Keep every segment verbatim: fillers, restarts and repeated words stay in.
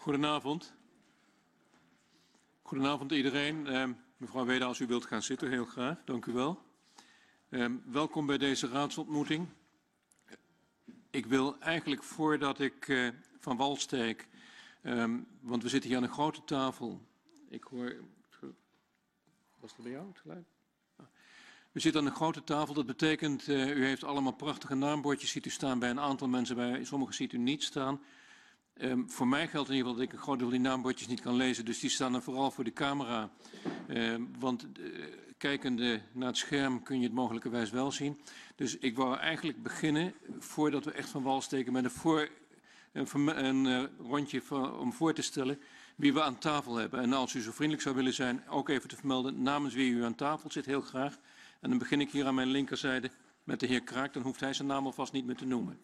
Goedenavond. Goedenavond iedereen. Uh, mevrouw Weder, als u wilt gaan zitten, heel graag. Dank u wel. Uh, welkom bij deze raadsontmoeting. Ik wil eigenlijk voordat ik uh, van wal steek, um, want we zitten hier aan een grote tafel. Ik hoor... Was het bij jou het geluid? We zitten aan een grote tafel, dat betekent, uh, u heeft allemaal prachtige naambordjes, ziet u staan bij een aantal mensen, bij sommigen ziet u niet staan. Um, voor mij geldt in ieder geval dat ik een groot deel van die naambordjes niet kan lezen, dus die staan er vooral voor de camera. Uh, want uh, kijkende naar het scherm kun je het mogelijkerwijs wel zien. Dus ik wou eigenlijk beginnen, voordat we echt van wal steken, met een, voor, een, een uh, rondje van, om voor te stellen wie we aan tafel hebben. En als u zo vriendelijk zou willen zijn, ook even te vermelden namens wie u aan tafel zit, heel graag. En dan begin ik hier aan mijn linkerzijde met de heer Kraak, dan hoeft hij zijn naam alvast niet meer te noemen.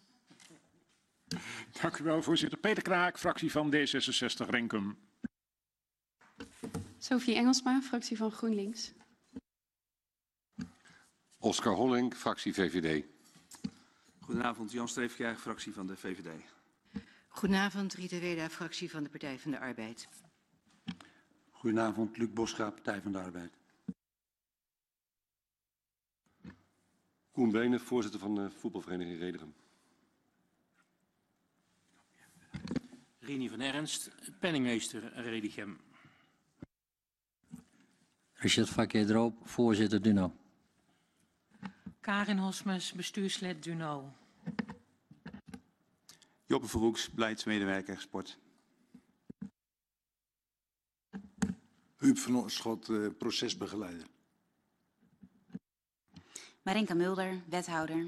Dank u wel, voorzitter. Peter Kraak, fractie van D zesenzestig Renkum. Sophie Engelsma, fractie van GroenLinks. Oscar Hollink, fractie V V D. Goedenavond, Jan Streefkjaer, fractie van de V V D. Goedenavond, Rita Weda, fractie van de Partij van de Arbeid. Goedenavond, Luc Boscha, Partij van de Arbeid. Koen Benen, voorzitter van de voetbalvereniging Redegem. Rini van Ernst, penningmeester Redegem. Richard Vaquet-Droop, voorzitter Duno. Karin Hosmes, bestuurslid Duno. Joppe Verhoeks, beleidsmedewerker Sport. Huub van Oorschot, uh, procesbegeleider. Marinka Mulder, wethouder.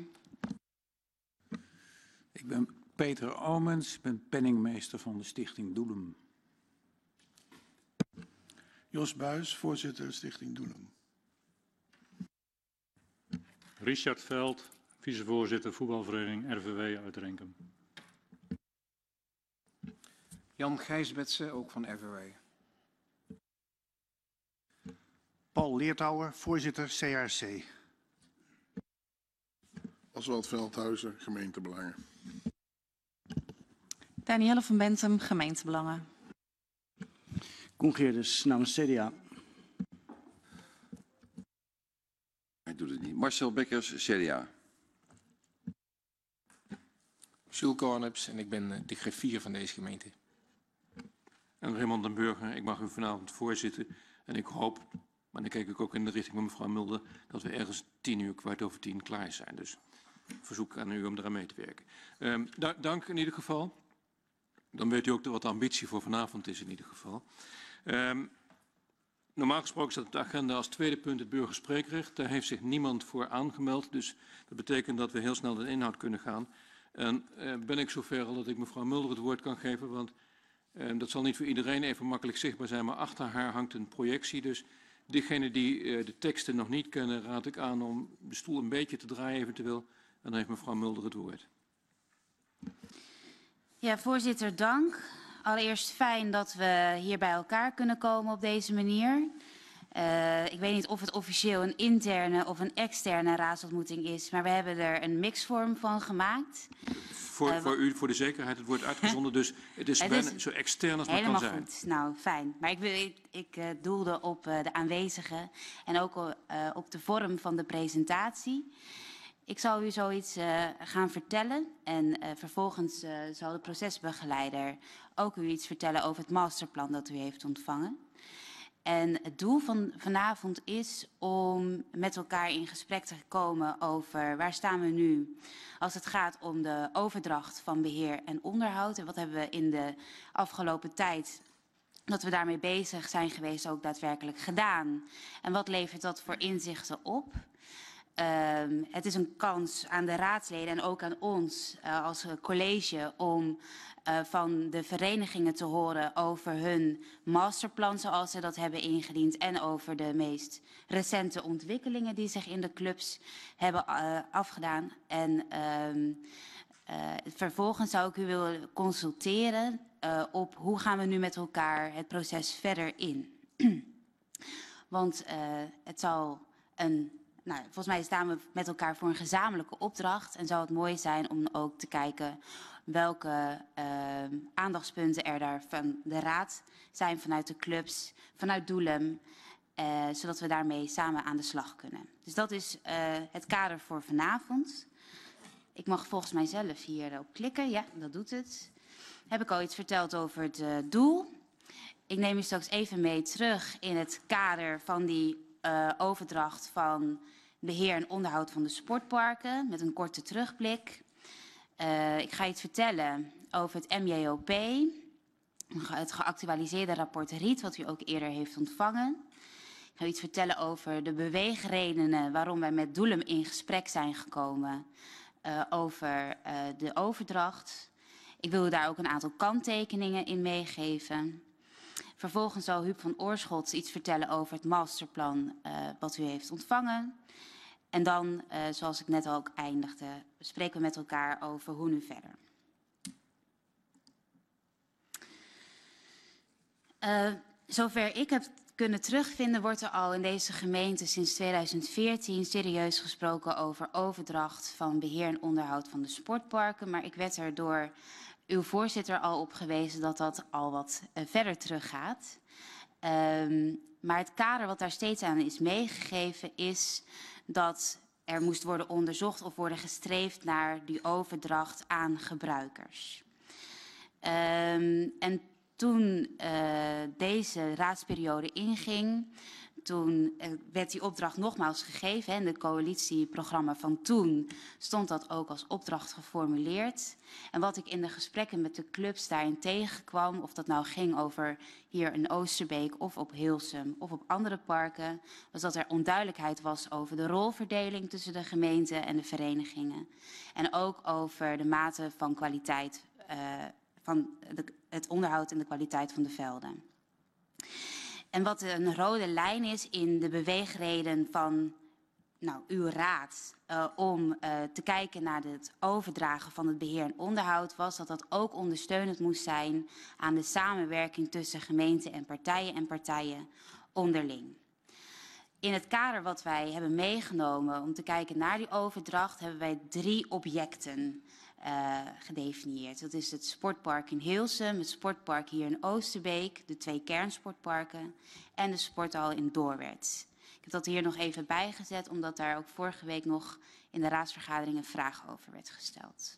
Ik ben Peter Omens, ik ben penningmeester van de Stichting Doelum. Jos Buijs, voorzitter Stichting Doelum. Richard Veld, vicevoorzitter voetbalvereniging R V W uit Renkum. Jan Gijsbetsen, ook van R V W. Paul Leertouwer, voorzitter C R C. Oswald Veldhuizen, gemeentebelangen. Danielle van Bentum, gemeentebelangen. Koen Geerders, namens C D A. Hij doet het niet. Marcel Bekkers, C D A. Jules Korneps en ik ben de griffier van deze gemeente. En Raymond den Burger, ik mag u vanavond voorzitten. En ik hoop, maar dan kijk ik ook in de richting van mevrouw Mulder, dat we ergens tien uur, kwart over tien klaar zijn. Dus verzoek aan u om eraan mee te werken. Um, da dank in ieder geval. Dan weet u ook wat de ambitie voor vanavond is in ieder geval. Um, normaal gesproken staat op de agenda als tweede punt het burgerspreekrecht. Daar heeft zich niemand voor aangemeld. Dus dat betekent dat we heel snel de inhoud kunnen gaan. En uh, ben ik zover al dat ik mevrouw Mulder het woord kan geven. Want uh, dat zal niet voor iedereen even makkelijk zichtbaar zijn. Maar achter haar hangt een projectie. Dus diegenen die uh, de teksten nog niet kennen, raad ik aan om de stoel een beetje te draaien eventueel. En dan heeft mevrouw Mulder het woord. Ja, voorzitter, dank. Allereerst fijn dat we hier bij elkaar kunnen komen op deze manier. Uh, ik weet niet of het officieel een interne of een externe raadsontmoeting is, maar we hebben er een mixvorm van gemaakt. Voor, uh, voor u, voor de zekerheid, het wordt uitgezonden, dus het is, het bijna is zo extern als het kan zijn. Helemaal goed, nou fijn. Maar ik, ik, ik uh, doelde op uh, de aanwezigen en ook uh, op de vorm van de presentatie. Ik zal u zoiets uh, gaan vertellen en uh, vervolgens uh, zal de procesbegeleider ook u iets vertellen over het masterplan dat u heeft ontvangen. En het doel van vanavond is om met elkaar in gesprek te komen over waar staan we nu als het gaat om de overdracht van beheer en onderhoud. En wat hebben we in de afgelopen tijd dat we daarmee bezig zijn geweest ook daadwerkelijk gedaan. En wat levert dat voor inzichten op? Uh, het is een kans aan de raadsleden en ook aan ons uh, als college om uh, van de verenigingen te horen over hun masterplan zoals ze dat hebben ingediend en over de meest recente ontwikkelingen die zich in de clubs hebben uh, afgedaan. En uh, uh, vervolgens zou ik u willen consulteren uh, op hoe gaan we nu met elkaar het proces verder in. Want uh, het zal een... Nou, volgens mij staan we met elkaar voor een gezamenlijke opdracht en zou het mooi zijn om ook te kijken welke uh, aandachtspunten er daar van de raad zijn, vanuit de clubs, vanuit Doelum, uh, zodat we daarmee samen aan de slag kunnen. Dus dat is uh, het kader voor vanavond. Ik mag volgens mij zelf hierop klikken. Ja, dat doet het. Heb ik al iets verteld over het uh, doel. Ik neem u straks even mee terug in het kader van die uh, overdracht van beheer en onderhoud van de sportparken, met een korte terugblik. Uh, ik ga iets vertellen over het M J O P, het geactualiseerde rapport Riet, wat u ook eerder heeft ontvangen. Ik ga iets vertellen over de beweegredenen waarom wij met Doelum in gesprek zijn gekomen uh, over uh, de overdracht. Ik wil u daar ook een aantal kanttekeningen in meegeven. Vervolgens zal Huub van Oorschot iets vertellen over het masterplan uh, wat u heeft ontvangen. En dan, uh, zoals ik net al ook eindigde, spreken we met elkaar over hoe nu verder. Uh, zover ik heb kunnen terugvinden, wordt er al in deze gemeente sinds tweeduizend veertien serieus gesproken over overdracht van beheer en onderhoud van de sportparken. Maar ik werd er door uw voorzitter al op gewezen dat dat al wat uh, verder teruggaat. Um, maar het kader wat daar steeds aan is meegegeven is dat er moest worden onderzocht of worden gestreefd naar die overdracht aan gebruikers. Um, en toen uh, deze raadsperiode inging, toen uh, werd die opdracht nogmaals gegeven. In het coalitieprogramma van toen stond dat ook als opdracht geformuleerd. En wat ik in de gesprekken met de clubs daarin tegenkwam, of dat nou ging over hier in Oosterbeek of op Hilsum of op andere parken, was dat er onduidelijkheid was over de rolverdeling tussen de gemeente en de verenigingen. En ook over de mate van kwaliteit, uh, van de, het onderhoud en de kwaliteit van de velden. En wat een rode lijn is in de beweegreden van nou, uw raad uh, om uh, te kijken naar het overdragen van het beheer en onderhoud, was dat dat ook ondersteunend moest zijn aan de samenwerking tussen gemeenten en partijen en partijen onderling. In het kader wat wij hebben meegenomen om te kijken naar die overdracht hebben wij drie objecten uh, gedefinieerd. Dat is het sportpark in Hilsum, het sportpark hier in Oosterbeek, de twee kernsportparken en de sporthal in Doorwerth. Ik heb dat hier nog even bijgezet, omdat daar ook vorige week nog in de raadsvergadering een vraag over werd gesteld.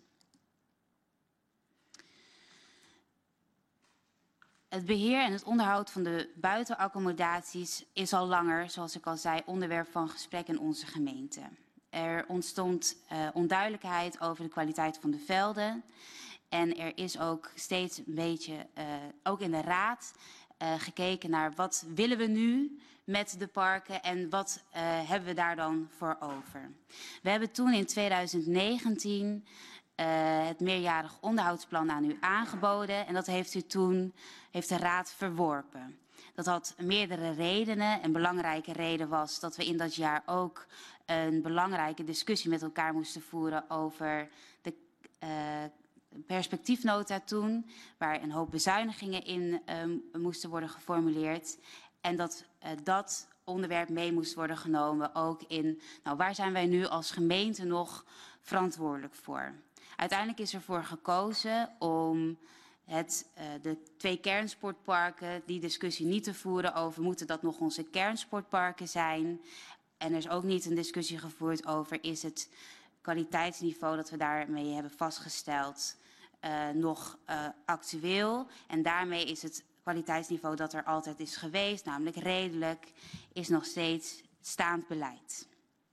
Het beheer en het onderhoud van de buitenaccommodaties is al langer, zoals ik al zei, onderwerp van gesprek in onze gemeente. Er ontstond uh, onduidelijkheid over de kwaliteit van de velden. En er is ook steeds een beetje, uh, ook in de raad, uh, gekeken naar wat willen we nu met de parken en wat uh, hebben we daar dan voor over. We hebben toen in tweeduizend negentien uh, het meerjarig onderhoudsplan aan u aangeboden en dat heeft u toen, heeft de raad verworpen. Dat had meerdere redenen. Een belangrijke reden was dat we in dat jaar ook een belangrijke discussie met elkaar moesten voeren over de uh, perspectiefnota toen, waar een hoop bezuinigingen in um, moesten worden geformuleerd. En dat uh, dat onderwerp mee moest worden genomen ook in, nou, waar zijn wij nu als gemeente nog verantwoordelijk voor? Uiteindelijk is ervoor gekozen om het, uh, de twee kernsportparken, die discussie niet te voeren over moeten dat nog onze kernsportparken zijn. En er is ook niet een discussie gevoerd over is het kwaliteitsniveau dat we daarmee hebben vastgesteld uh, nog uh, actueel. En daarmee is het kwaliteitsniveau dat er altijd is geweest, namelijk redelijk, is nog steeds staand beleid.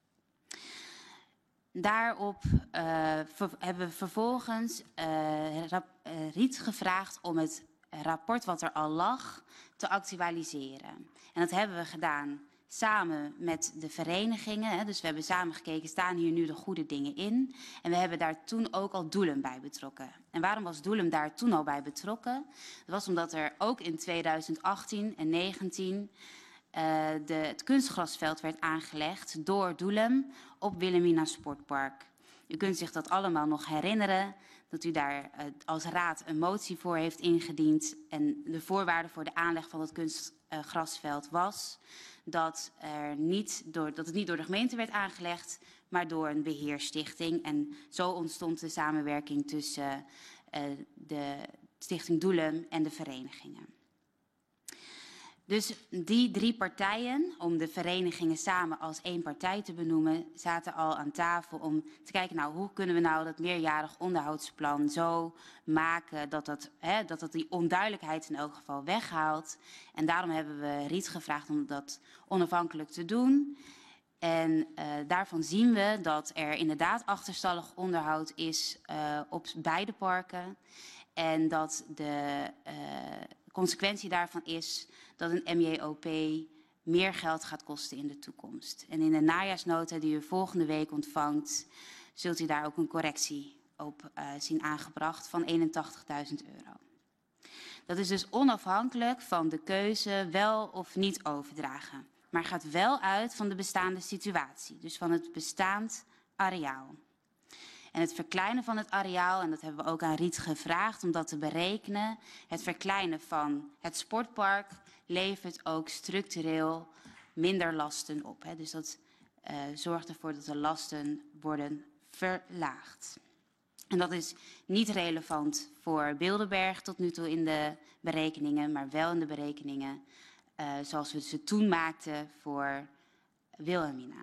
Daarop uh, ver, hebben we vervolgens uh, rap, uh, Riet gevraagd om het rapport wat er al lag te actualiseren. En dat hebben we gedaan samen met de verenigingen. Hè. Dus we hebben samen gekeken, staan hier nu de goede dingen in? En we hebben daar toen ook al Doelum bij betrokken. En waarom was Doelum daar toen al bij betrokken? Dat was omdat er ook in tweeduizend achttien en negentien uh, de, het kunstgrasveld werd aangelegd door Doelum op Wilhelmina Sportpark. U kunt zich dat allemaal nog herinneren, dat u daar uh, als raad een motie voor heeft ingediend. En de voorwaarde voor de aanleg van het kunstgrasveld was dat, er niet door, dat het niet door de gemeente werd aangelegd, maar door een beheerstichting. En zo ontstond de samenwerking tussen uh, de Stichting Doelum en de verenigingen. Dus die drie partijen, om de verenigingen samen als één partij te benoemen, zaten al aan tafel om te kijken, nou, hoe kunnen we nou dat meerjarig onderhoudsplan zo maken dat dat, hè, dat, dat die onduidelijkheid in elk geval weghaalt. En daarom hebben we Riet gevraagd om dat onafhankelijk te doen. En uh, daarvan zien we dat er inderdaad achterstallig onderhoud is uh, op beide parken. En dat de uh, consequentie daarvan is dat een M J O P meer geld gaat kosten in de toekomst. En in de najaarsnota die u volgende week ontvangt, zult u daar ook een correctie op uh, zien aangebracht van eenentachtigduizend euro. Dat is dus onafhankelijk van de keuze wel of niet overdragen. Maar gaat wel uit van de bestaande situatie, dus van het bestaand areaal. En het verkleinen van het areaal, en dat hebben we ook aan Riet gevraagd om dat te berekenen, het verkleinen van het sportpark levert ook structureel minder lasten op. Hè. Dus dat uh, zorgt ervoor dat de lasten worden verlaagd. En dat is niet relevant voor Bilderberg tot nu toe in de berekeningen, maar wel in de berekeningen uh, zoals we ze toen maakten voor Wilhelmina.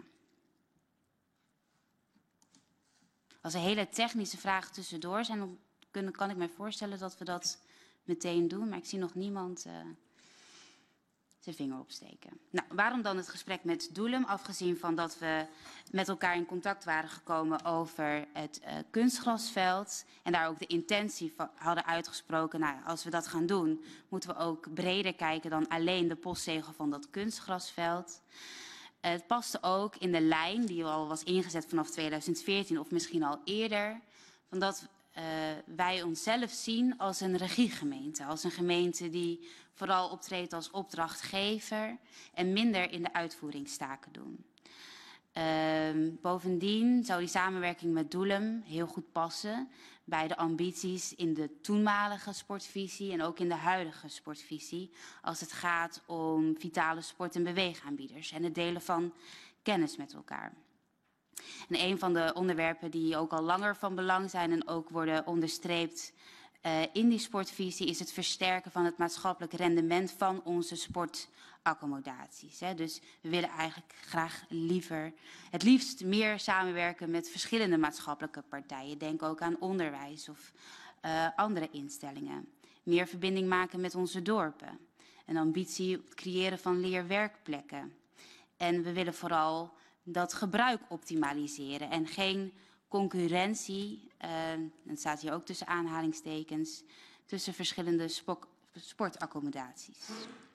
Als er hele technische vragen tussendoor zijn, dan kunnen, kan ik me voorstellen dat we dat meteen doen. Maar ik zie nog niemand uh, zijn vinger opsteken. Nou, waarom dan het gesprek met Doelum? Afgezien van dat we met elkaar in contact waren gekomen over het uh, kunstgrasveld. En daar ook de intentie van hadden uitgesproken. Nou, als we dat gaan doen, moeten we ook breder kijken dan alleen de postzegel van dat kunstgrasveld. Het paste ook in de lijn die al was ingezet vanaf tweeduizend veertien of misschien al eerder. Van dat uh, wij onszelf zien als een regiegemeente. Als een gemeente die vooral optreedt als opdrachtgever en minder in de uitvoeringstaken doen. Uh, bovendien zou die samenwerking met Doelum heel goed passen bij de ambities in de toenmalige sportvisie en ook in de huidige sportvisie als het gaat om vitale sport- en beweegaanbieders en het delen van kennis met elkaar. En een van de onderwerpen die ook al langer van belang zijn en ook worden onderstreept uh, in die sportvisie is het versterken van het maatschappelijk rendement van onze sportaccommodaties. Hè. Dus we willen eigenlijk graag liever, het liefst meer samenwerken met verschillende maatschappelijke partijen. Denk ook aan onderwijs of uh, andere instellingen. Meer verbinding maken met onze dorpen. Een ambitie op het creëren van leerwerkplekken. En we willen vooral dat gebruik optimaliseren en geen concurrentie, uh, dat staat hier ook tussen aanhalingstekens, tussen verschillende spok- sportaccommodaties.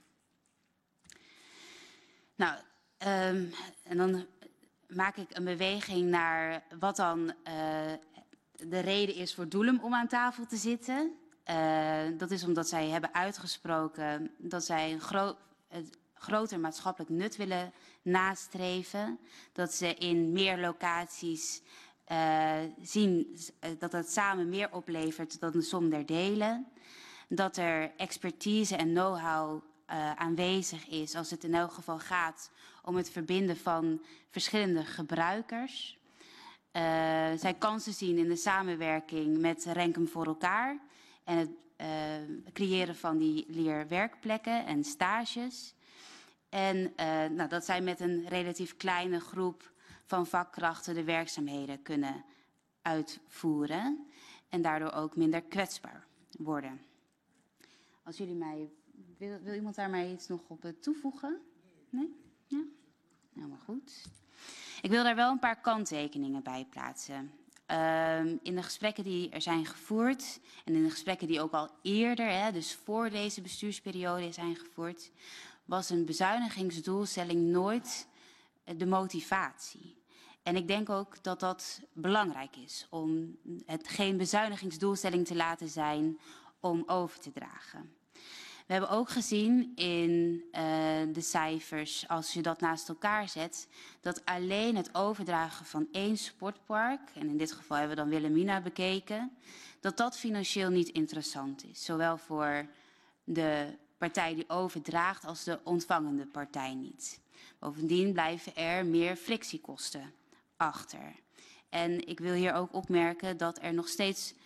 Nou, um, en dan maak ik een beweging naar wat dan uh, de reden is voor Doelum om aan tafel te zitten. Uh, dat is omdat zij hebben uitgesproken dat zij een groot groter maatschappelijk nut willen nastreven. Dat ze in meer locaties uh, zien uh, dat het samen meer oplevert dan de som der delen. Dat er expertise en know-how uh, aanwezig is als het in elk geval gaat om het verbinden van verschillende gebruikers. Uh, zij kansen zien in de samenwerking met Renkum voor elkaar en het uh, creëren van die leerwerkplekken en stages. En uh, nou, dat zij met een relatief kleine groep van vakkrachten de werkzaamheden kunnen uitvoeren. En daardoor ook minder kwetsbaar worden. Als jullie mij... Wil, wil iemand daar mij iets nog op toevoegen? Nee? Ja? Helemaal goed. Ik wil daar wel een paar kanttekeningen bij plaatsen. Uh, in de gesprekken die er zijn gevoerd en in de gesprekken die ook al eerder, hè, dus voor deze bestuursperiode zijn gevoerd, was een bezuinigingsdoelstelling nooit de motivatie. En ik denk ook dat dat belangrijk is om het geen bezuinigingsdoelstelling te laten zijn om over te dragen. We hebben ook gezien in uh, de cijfers, als je dat naast elkaar zet, dat alleen het overdragen van één sportpark, en in dit geval hebben we dan Wilhelmina bekeken, dat dat financieel niet interessant is. Zowel voor de partij die overdraagt als de ontvangende partij niet. Bovendien blijven er meer frictiekosten achter. En ik wil hier ook opmerken dat er nog steeds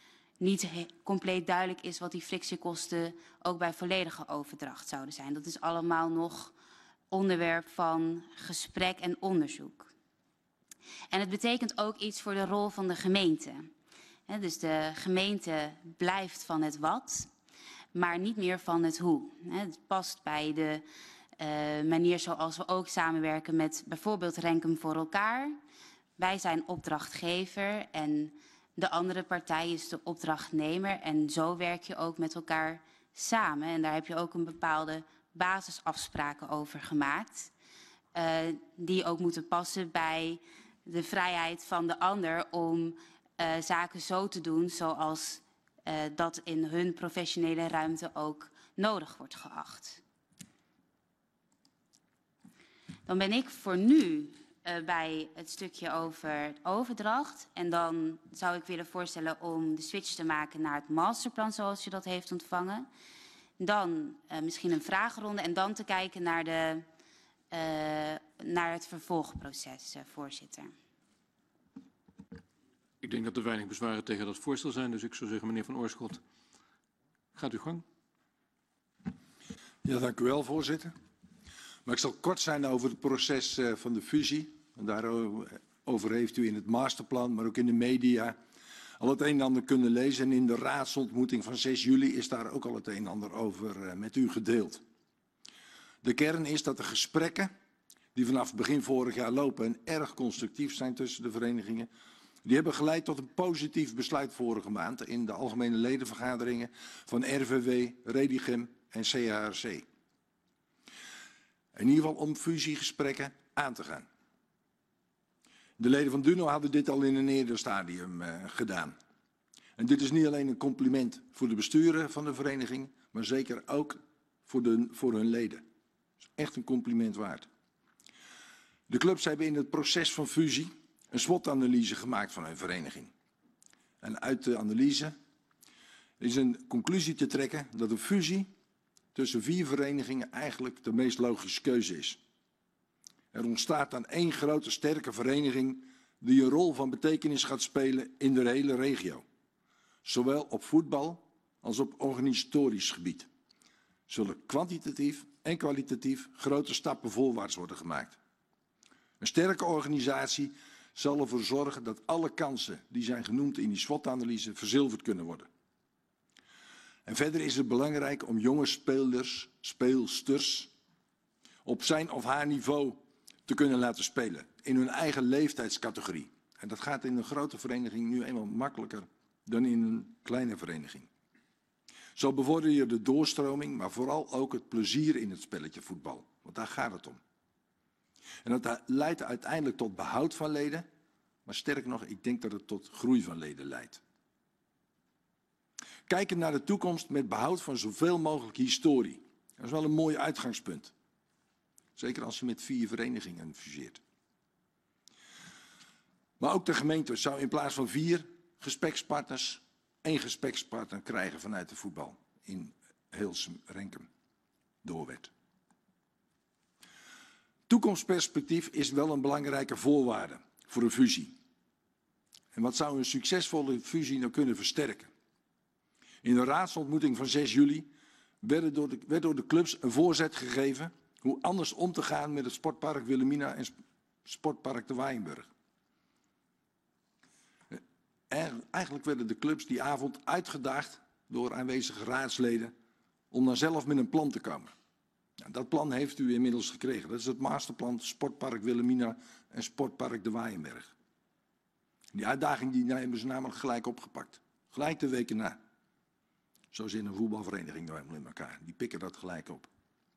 niet compleet duidelijk is wat die frictiekosten ook bij volledige overdracht zouden zijn. Dat is allemaal nog onderwerp van gesprek en onderzoek. En het betekent ook iets voor de rol van de gemeente. He, dus de gemeente blijft van het wat, maar niet meer van het hoe. He, het past bij de uh, manier zoals we ook samenwerken met bijvoorbeeld Renkum voor elkaar. Wij zijn opdrachtgever en de andere partij is de opdrachtnemer. En zo werk je ook met elkaar samen. En daar heb je ook een bepaalde basisafspraken over gemaakt. Uh, die ook moeten passen bij de vrijheid van de ander om uh, zaken zo te doen zoals uh, dat in hun professionele ruimte ook nodig wordt geacht. Dan ben ik voor nu uh, bij het stukje over overdracht. En dan zou ik willen voorstellen om de switch te maken naar het masterplan zoals je dat heeft ontvangen. Dan uh, misschien een vragenronde en dan te kijken naar, de, uh, naar het vervolgproces, uh, voorzitter. Ik denk dat er weinig bezwaren tegen dat voorstel zijn, dus ik zou zeggen, meneer Van Oorschot, gaat uw gang. Ja, dank u wel, voorzitter. Maar ik zal kort zijn over het proces uh, van de fusie. En daarover heeft u in het masterplan, maar ook in de media, al het een en ander kunnen lezen. En in de raadsontmoeting van zes juli is daar ook al het een en ander over uh, met u gedeeld. De kern is dat de gesprekken die vanaf begin vorig jaar lopen en erg constructief zijn tussen de verenigingen, die hebben geleid tot een positief besluit vorige maand in de algemene ledenvergaderingen van R V W, Redigem en C H R C. In ieder geval om fusiegesprekken aan te gaan. De leden van Duno hadden dit al in een eerder stadium uh, gedaan. En dit is niet alleen een compliment voor de besturen van de vereniging, maar zeker ook voor, de, voor hun leden. Dat is echt een compliment waard. De clubs hebben in het proces van fusie een SWOT-analyse gemaakt van hun vereniging. En uit de analyse is een conclusie te trekken dat een fusie tussen vier verenigingen eigenlijk de meest logische keuze is. Er ontstaat dan één grote sterke vereniging die een rol van betekenis gaat spelen in de hele regio. Zowel op voetbal als op organisatorisch gebied. Zullen kwantitatief en kwalitatief grote stappen voorwaarts worden gemaakt. Een sterke organisatie zal ervoor zorgen dat alle kansen die zijn genoemd in die SWOT-analyse verzilverd kunnen worden. En verder is het belangrijk om jonge spelers, speelsters op zijn of haar niveau te kunnen laten spelen. In hun eigen leeftijdscategorie. En dat gaat in een grote vereniging nu eenmaal makkelijker dan in een kleine vereniging. Zo bevorder je de doorstroming, maar vooral ook het plezier in het spelletje voetbal. Want daar gaat het om. En dat leidt uiteindelijk tot behoud van leden. Maar sterker nog, ik denk dat het tot groei van leden leidt. Kijken naar de toekomst met behoud van zoveel mogelijk historie. Dat is wel een mooi uitgangspunt. Zeker als je met vier verenigingen fuseert. Maar ook de gemeente zou in plaats van vier gesprekspartners één gesprekspartner krijgen vanuit de voetbal. In Heelsum, Renkum, Doorwerth. Toekomstperspectief is wel een belangrijke voorwaarde voor een fusie. En wat zou een succesvolle fusie nou kunnen versterken? In de raadsontmoeting van zes juli werd door, de, werd door de clubs een voorzet gegeven hoe anders om te gaan met het sportpark Wilhelmina en sportpark de Waaienburg. En eigenlijk werden de clubs die avond uitgedaagd door aanwezige raadsleden om dan zelf met een plan te komen. Nou, dat plan heeft u inmiddels gekregen. Dat is het masterplan Sportpark Wilhelmina en Sportpark de Waaienberg. Die uitdaging die hebben ze namelijk gelijk opgepakt. Gelijk de weken na. Zo zit een voetbalvereniging nou helemaal in elkaar. Die pikken dat gelijk op.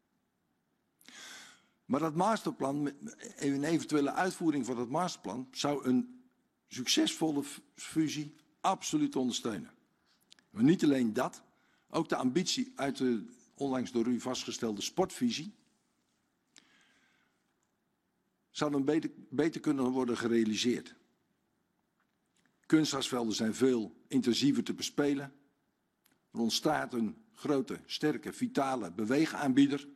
Maar dat masterplan, een eventuele uitvoering van dat masterplan, zou een succesvolle fusie absoluut ondersteunen. Maar niet alleen dat, ook de ambitie uit de onlangs door u vastgestelde sportvisie zou dan beter, beter kunnen worden gerealiseerd. Kunstgrasvelden zijn veel intensiever te bespelen. Er ontstaat een grote, sterke, vitale beweegaanbieder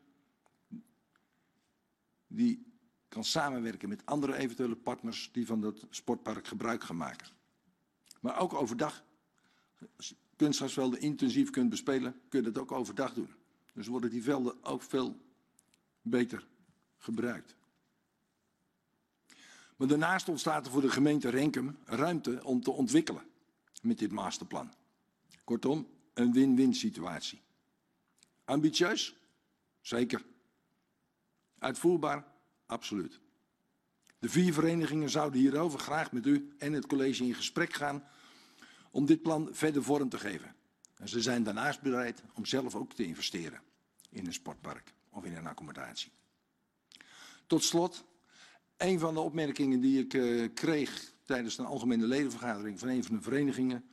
die kan samenwerken met andere eventuele partners die van dat sportpark gebruik gaan maken. Maar ook overdag Als je kunstgrasvelden intensief kunt bespelen, kun je dat ook overdag doen. Dus worden die velden ook veel beter gebruikt. Maar daarnaast ontstaat er voor de gemeente Renkum ruimte om te ontwikkelen met dit masterplan. Kortom, een win-win situatie. Ambitieus? Zeker. Uitvoerbaar? Absoluut. De vier verenigingen zouden hierover graag met u en het college in gesprek gaan om dit plan verder vorm te geven. En ze zijn daarnaast bereid om zelf ook te investeren in een sportpark of in een accommodatie. Tot slot, een van de opmerkingen die ik uh, kreeg tijdens een algemene ledenvergadering van een van de verenigingen.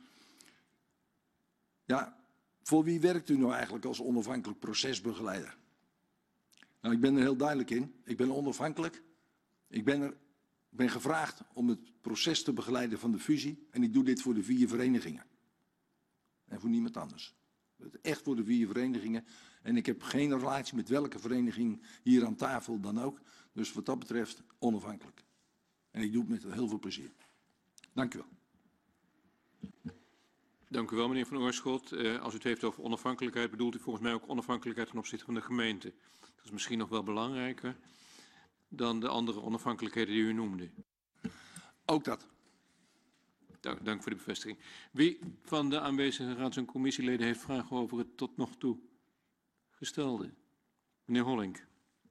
Ja, voor wie werkt u nou eigenlijk als onafhankelijk procesbegeleider? Nou, ik ben er heel duidelijk in. Ik ben onafhankelijk. Ik ben, er, ben gevraagd om het proces te begeleiden van de fusie. En ik doe dit voor de vier verenigingen. En voor niemand anders. Echt voor de vier verenigingen. En ik heb geen relatie met welke vereniging hier aan tafel dan ook. Dus wat dat betreft onafhankelijk. En ik doe het met heel veel plezier. Dank u wel. Dank u wel, meneer Van Oorschot. Uh, als u het heeft over onafhankelijkheid, bedoelt u volgens mij ook onafhankelijkheid ten opzichte van de gemeente. Dat is misschien nog wel belangrijker dan de andere onafhankelijkheden die u noemde. Ook dat. Dank, dank voor de bevestiging. Wie van de aanwezige raads- en commissieleden heeft vragen over het tot nog toe gestelde? Meneer Hollink.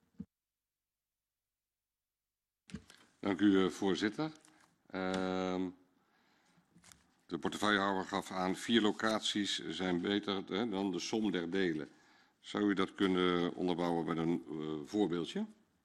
Dank u, voorzitter. Uh, de portefeuillehouder gaf aan vier locaties zijn beter hè, dan de som der delen. Zou u dat kunnen onderbouwen met een uh, voorbeeldje?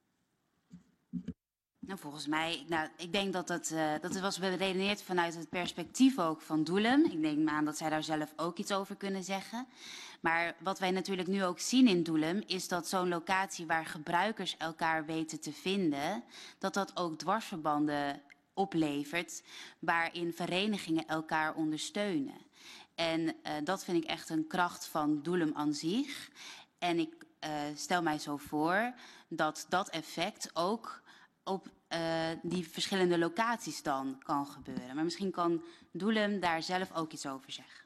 Nou, volgens mij, nou, ik denk dat dat, uh, dat was beredeneerd vanuit het perspectief ook van Doelen. Ik denk aan dat zij daar zelf ook iets over kunnen zeggen. Maar wat wij natuurlijk nu ook zien in Doelen is dat zo'n locatie waar gebruikers elkaar weten te vinden, dat dat ook dwarsverbanden oplevert waarin verenigingen elkaar ondersteunen. En uh, dat vind ik echt een kracht van Doelen aan zich. En ik uh, stel mij zo voor dat dat effect ook op uh, die verschillende locaties dan kan gebeuren. Maar misschien kan Doelen daar zelf ook iets over zeggen.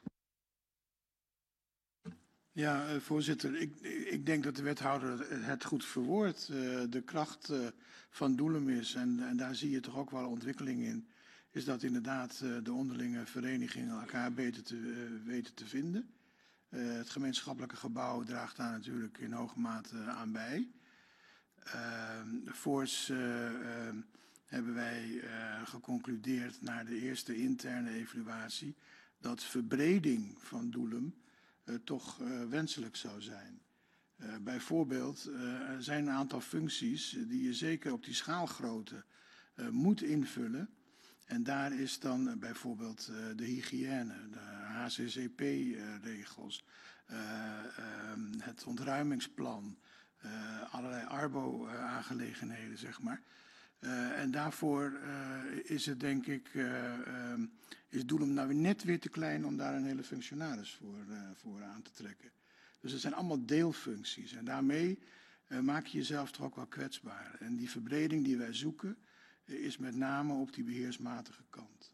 Ja, uh, voorzitter. Ik, ik denk dat de wethouder het goed verwoordt. Uh, de kracht uh, van Doelen is, en, en daar zie je toch ook wel ontwikkeling in, is dat inderdaad uh, de onderlinge verenigingen elkaar beter te, uh, weten te vinden. Uh, het gemeenschappelijke gebouw draagt daar natuurlijk in hoge mate aan bij. Uh, voorts uh, uh, hebben wij uh, geconcludeerd na de eerste interne evaluatie dat verbreding van Doelen uh, toch uh, wenselijk zou zijn. Uh, bijvoorbeeld, uh, er zijn een aantal functies die je zeker op die schaalgrootte uh, moet invullen. En daar is dan uh, bijvoorbeeld uh, de hygiëne, de H C C P-regels, uh, uh, het ontruimingsplan, uh, allerlei arbo-aangelegenheden, zeg maar. Uh, en daarvoor uh, is het denk ik, uh, uh, is Doelen nou net weer te klein om daar een hele functionaris voor, uh, voor aan te trekken. Dus het zijn allemaal deelfuncties en daarmee uh, maak je jezelf toch ook wel kwetsbaar. En die verbreding die wij zoeken uh, is met name op die beheersmatige kant.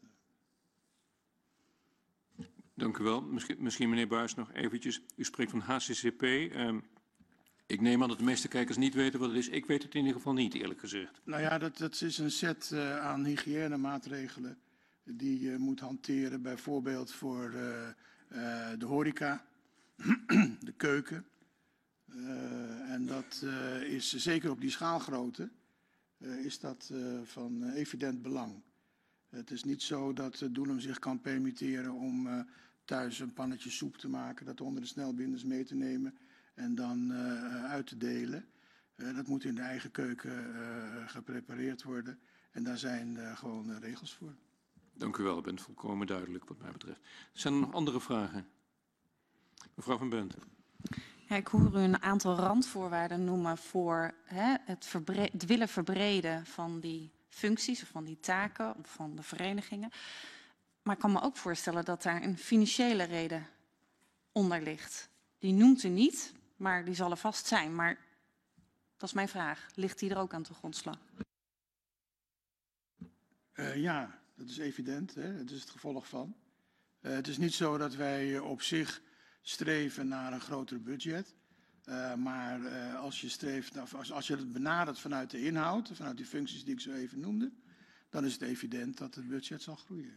Dank u wel. Misschien, misschien meneer Buijs nog eventjes. U spreekt van H C C P. Um, ik neem aan dat de meeste kijkers niet weten wat het is. Ik weet het in ieder geval niet, eerlijk gezegd. Nou ja, dat, dat is een set uh, aan hygiënemaatregelen die je moet hanteren. Bijvoorbeeld voor uh, uh, de horeca, de keuken. Uh, en dat uh, is zeker op die schaalgrootte uh, is dat uh, van uh, evident belang. Het is niet zo dat uh, Doelen zich kan permitteren om uh, thuis een pannetje soep te maken, dat onder de snelbinders mee te nemen en dan uh, uit te delen. Uh, dat moet in de eigen keuken uh, geprepareerd worden en daar zijn uh, gewoon uh, regels voor. Dank u wel, u bent volkomen duidelijk wat mij betreft. Zijn er nog andere vragen? Mevrouw Van Bent. Ja, ik hoor u een aantal randvoorwaarden noemen voor hè, het, verbre- het willen verbreden van die functies of van die taken of van de verenigingen. Maar ik kan me ook voorstellen dat daar een financiële reden onder ligt. Die noemt u niet, maar die zal er vast zijn. Maar dat is mijn vraag. Ligt die er ook aan de grondslag? Uh, ja, dat is evident. Hè? Het is het gevolg van. Uh, het is niet zo dat wij uh, op zich streven naar een groter budget. Uh, maar uh, als je streeft, als, als je het benadert vanuit de inhoud, vanuit die functies die ik zo even noemde, dan is het evident dat het budget zal groeien.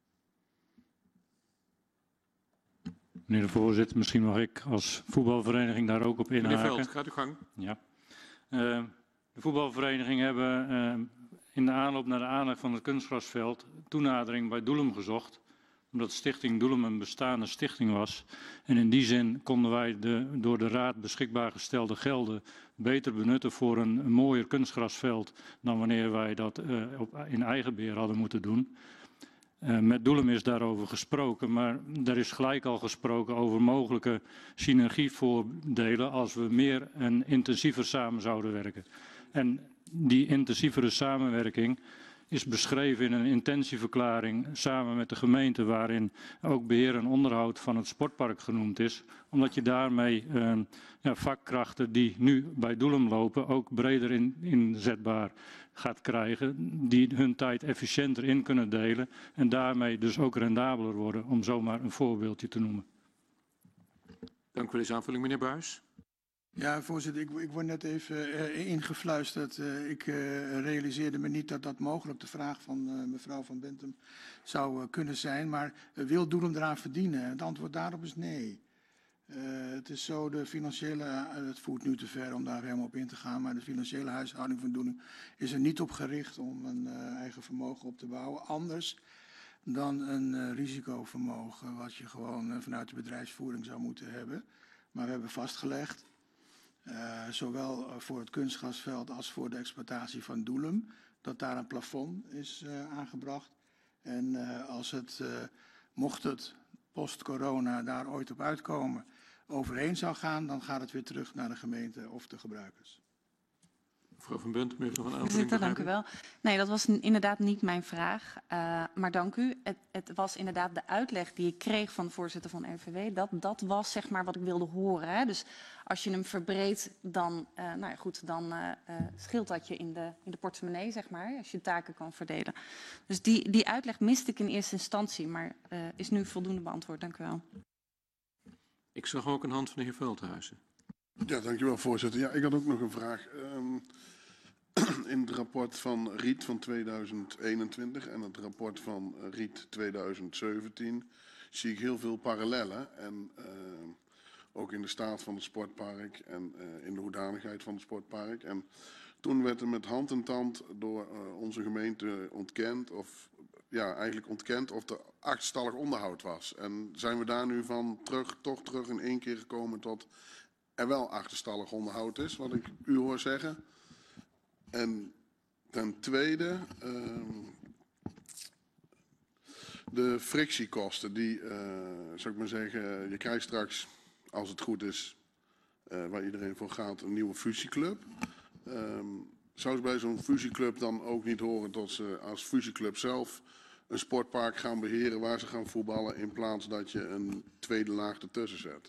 Meneer de voorzitter, misschien mag ik als voetbalvereniging daar ook op inhaken. Meneer Veld, gaat uw gang. Ja. Uh, de voetbalverenigingen hebben uh, in de aanloop naar de aanleg van het kunstgrasveld toenadering bij Doelum gezocht, omdat Stichting Doelum een bestaande stichting was. En in die zin konden wij de door de raad beschikbaar gestelde gelden beter benutten voor een, een mooier kunstgrasveld dan wanneer wij dat uh, op, in eigen beheer hadden moeten doen. Uh, met Doelum is daarover gesproken, maar er is gelijk al gesproken over mogelijke synergievoordelen als we meer en intensiever samen zouden werken. En die intensievere samenwerking is beschreven in een intentieverklaring samen met de gemeente, waarin ook beheer en onderhoud van het sportpark genoemd is. Omdat je daarmee uh, ja, vakkrachten die nu bij Doelum lopen ook breder in, inzetbaar gaat krijgen, die hun tijd efficiënter in kunnen delen en daarmee dus ook rendabeler worden, om zomaar een voorbeeldje te noemen. Dank voor deze aanvulling, meneer Buijs. Ja, voorzitter, ik, ik word net even uh, ingefluisterd. Uh, ik uh, realiseerde me niet dat dat mogelijk de vraag van uh, mevrouw Van Bentum zou uh, kunnen zijn. Maar uh, wil Doelum eraan verdienen? Het antwoord daarop is nee. Uh, het is zo, de financiële, uh, het voert nu te ver om daar helemaal op in te gaan, maar de financiële huishouding van Doelum is er niet op gericht om een uh, eigen vermogen op te bouwen. Anders dan een uh, risicovermogen, wat je gewoon uh, vanuit de bedrijfsvoering zou moeten hebben. Maar we hebben vastgelegd, Uh, zowel uh, voor het kunstgrasveld als voor de exploitatie van Doelum, dat daar een plafond is uh, aangebracht. En uh, als het, uh, mocht het post-corona daar ooit op uitkomen, overheen zou gaan, dan gaat het weer terug naar de gemeente of de gebruikers. Mevrouw Van Bentum heeft nog een aanvulling. Voorzitter, dank u wel. Nee, dat was inderdaad niet mijn vraag, uh, maar dank u. Het, het was inderdaad de uitleg die ik kreeg van de voorzitter van R V W. Dat, dat was zeg maar wat ik wilde horen. Hè. Dus als je hem verbreedt, dan, uh, nou ja, goed, dan uh, uh, scheelt dat je in de, in de portemonnee, zeg maar, als je taken kan verdelen. Dus die, die uitleg miste ik in eerste instantie, maar uh, is nu voldoende beantwoord. Dank u wel. Ik zag ook een hand van de heer Veldhuizen. Ja, dankjewel voorzitter. Ja, ik had ook nog een vraag. Um, in het rapport van Riet van tweeduizend eenentwintig en het rapport van Riet tweeduizend zeventien zie ik heel veel parallellen. En uh, ook in de staat van het sportpark en uh, in de hoedanigheid van het sportpark. En toen werd er met hand en tand door uh, onze gemeente ontkend, of ja, eigenlijk ontkend of er achterstallig onderhoud was. En zijn we daar nu van terug, toch terug in één keer gekomen tot er wel achterstallig onderhoud is, wat ik u hoor zeggen. En ten tweede, uh, de frictiekosten, die, uh, zou ik maar zeggen, je krijgt straks, als het goed is, uh, waar iedereen voor gaat, een nieuwe fusieclub. Um, zou ze bij zo'n fusieclub dan ook niet horen tot ze als fusieclub zelf een sportpark gaan beheren waar ze gaan voetballen, in plaats dat je een tweede laag ertussen zet?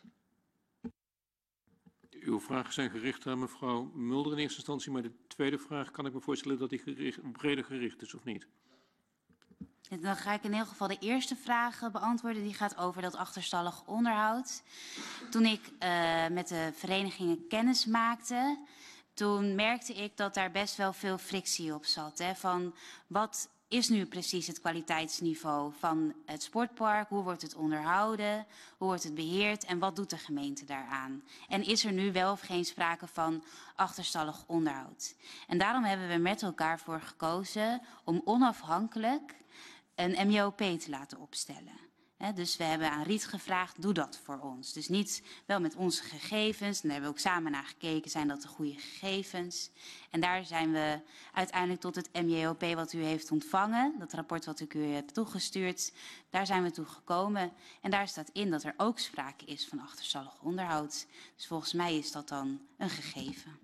Uw vragen zijn gericht aan mevrouw Mulder in eerste instantie, maar de tweede vraag kan ik me voorstellen dat die gericht, breder gericht is, of niet? Dan ga ik in ieder geval de eerste vraag beantwoorden. Die gaat over dat achterstallig onderhoud. Toen ik uh, met de verenigingen kennis maakte, toen merkte ik dat daar best wel veel frictie op zat. Hè, van wat is nu precies het kwaliteitsniveau van het sportpark? Hoe wordt het onderhouden? Hoe wordt het beheerd? En wat doet de gemeente daaraan? En is er nu wel of geen sprake van achterstallig onderhoud? En daarom hebben we met elkaar voor gekozen om onafhankelijk een M J O P te laten opstellen. He, dus we hebben aan Riet gevraagd, doe dat voor ons. Dus niet wel met onze gegevens, en daar hebben we ook samen naar gekeken, zijn dat de goede gegevens. En daar zijn we uiteindelijk tot het M J O P wat u heeft ontvangen, dat rapport wat ik u heb toegestuurd, daar zijn we toe gekomen. En daar staat in dat er ook sprake is van achterstallig onderhoud. Dus volgens mij is dat dan een gegeven.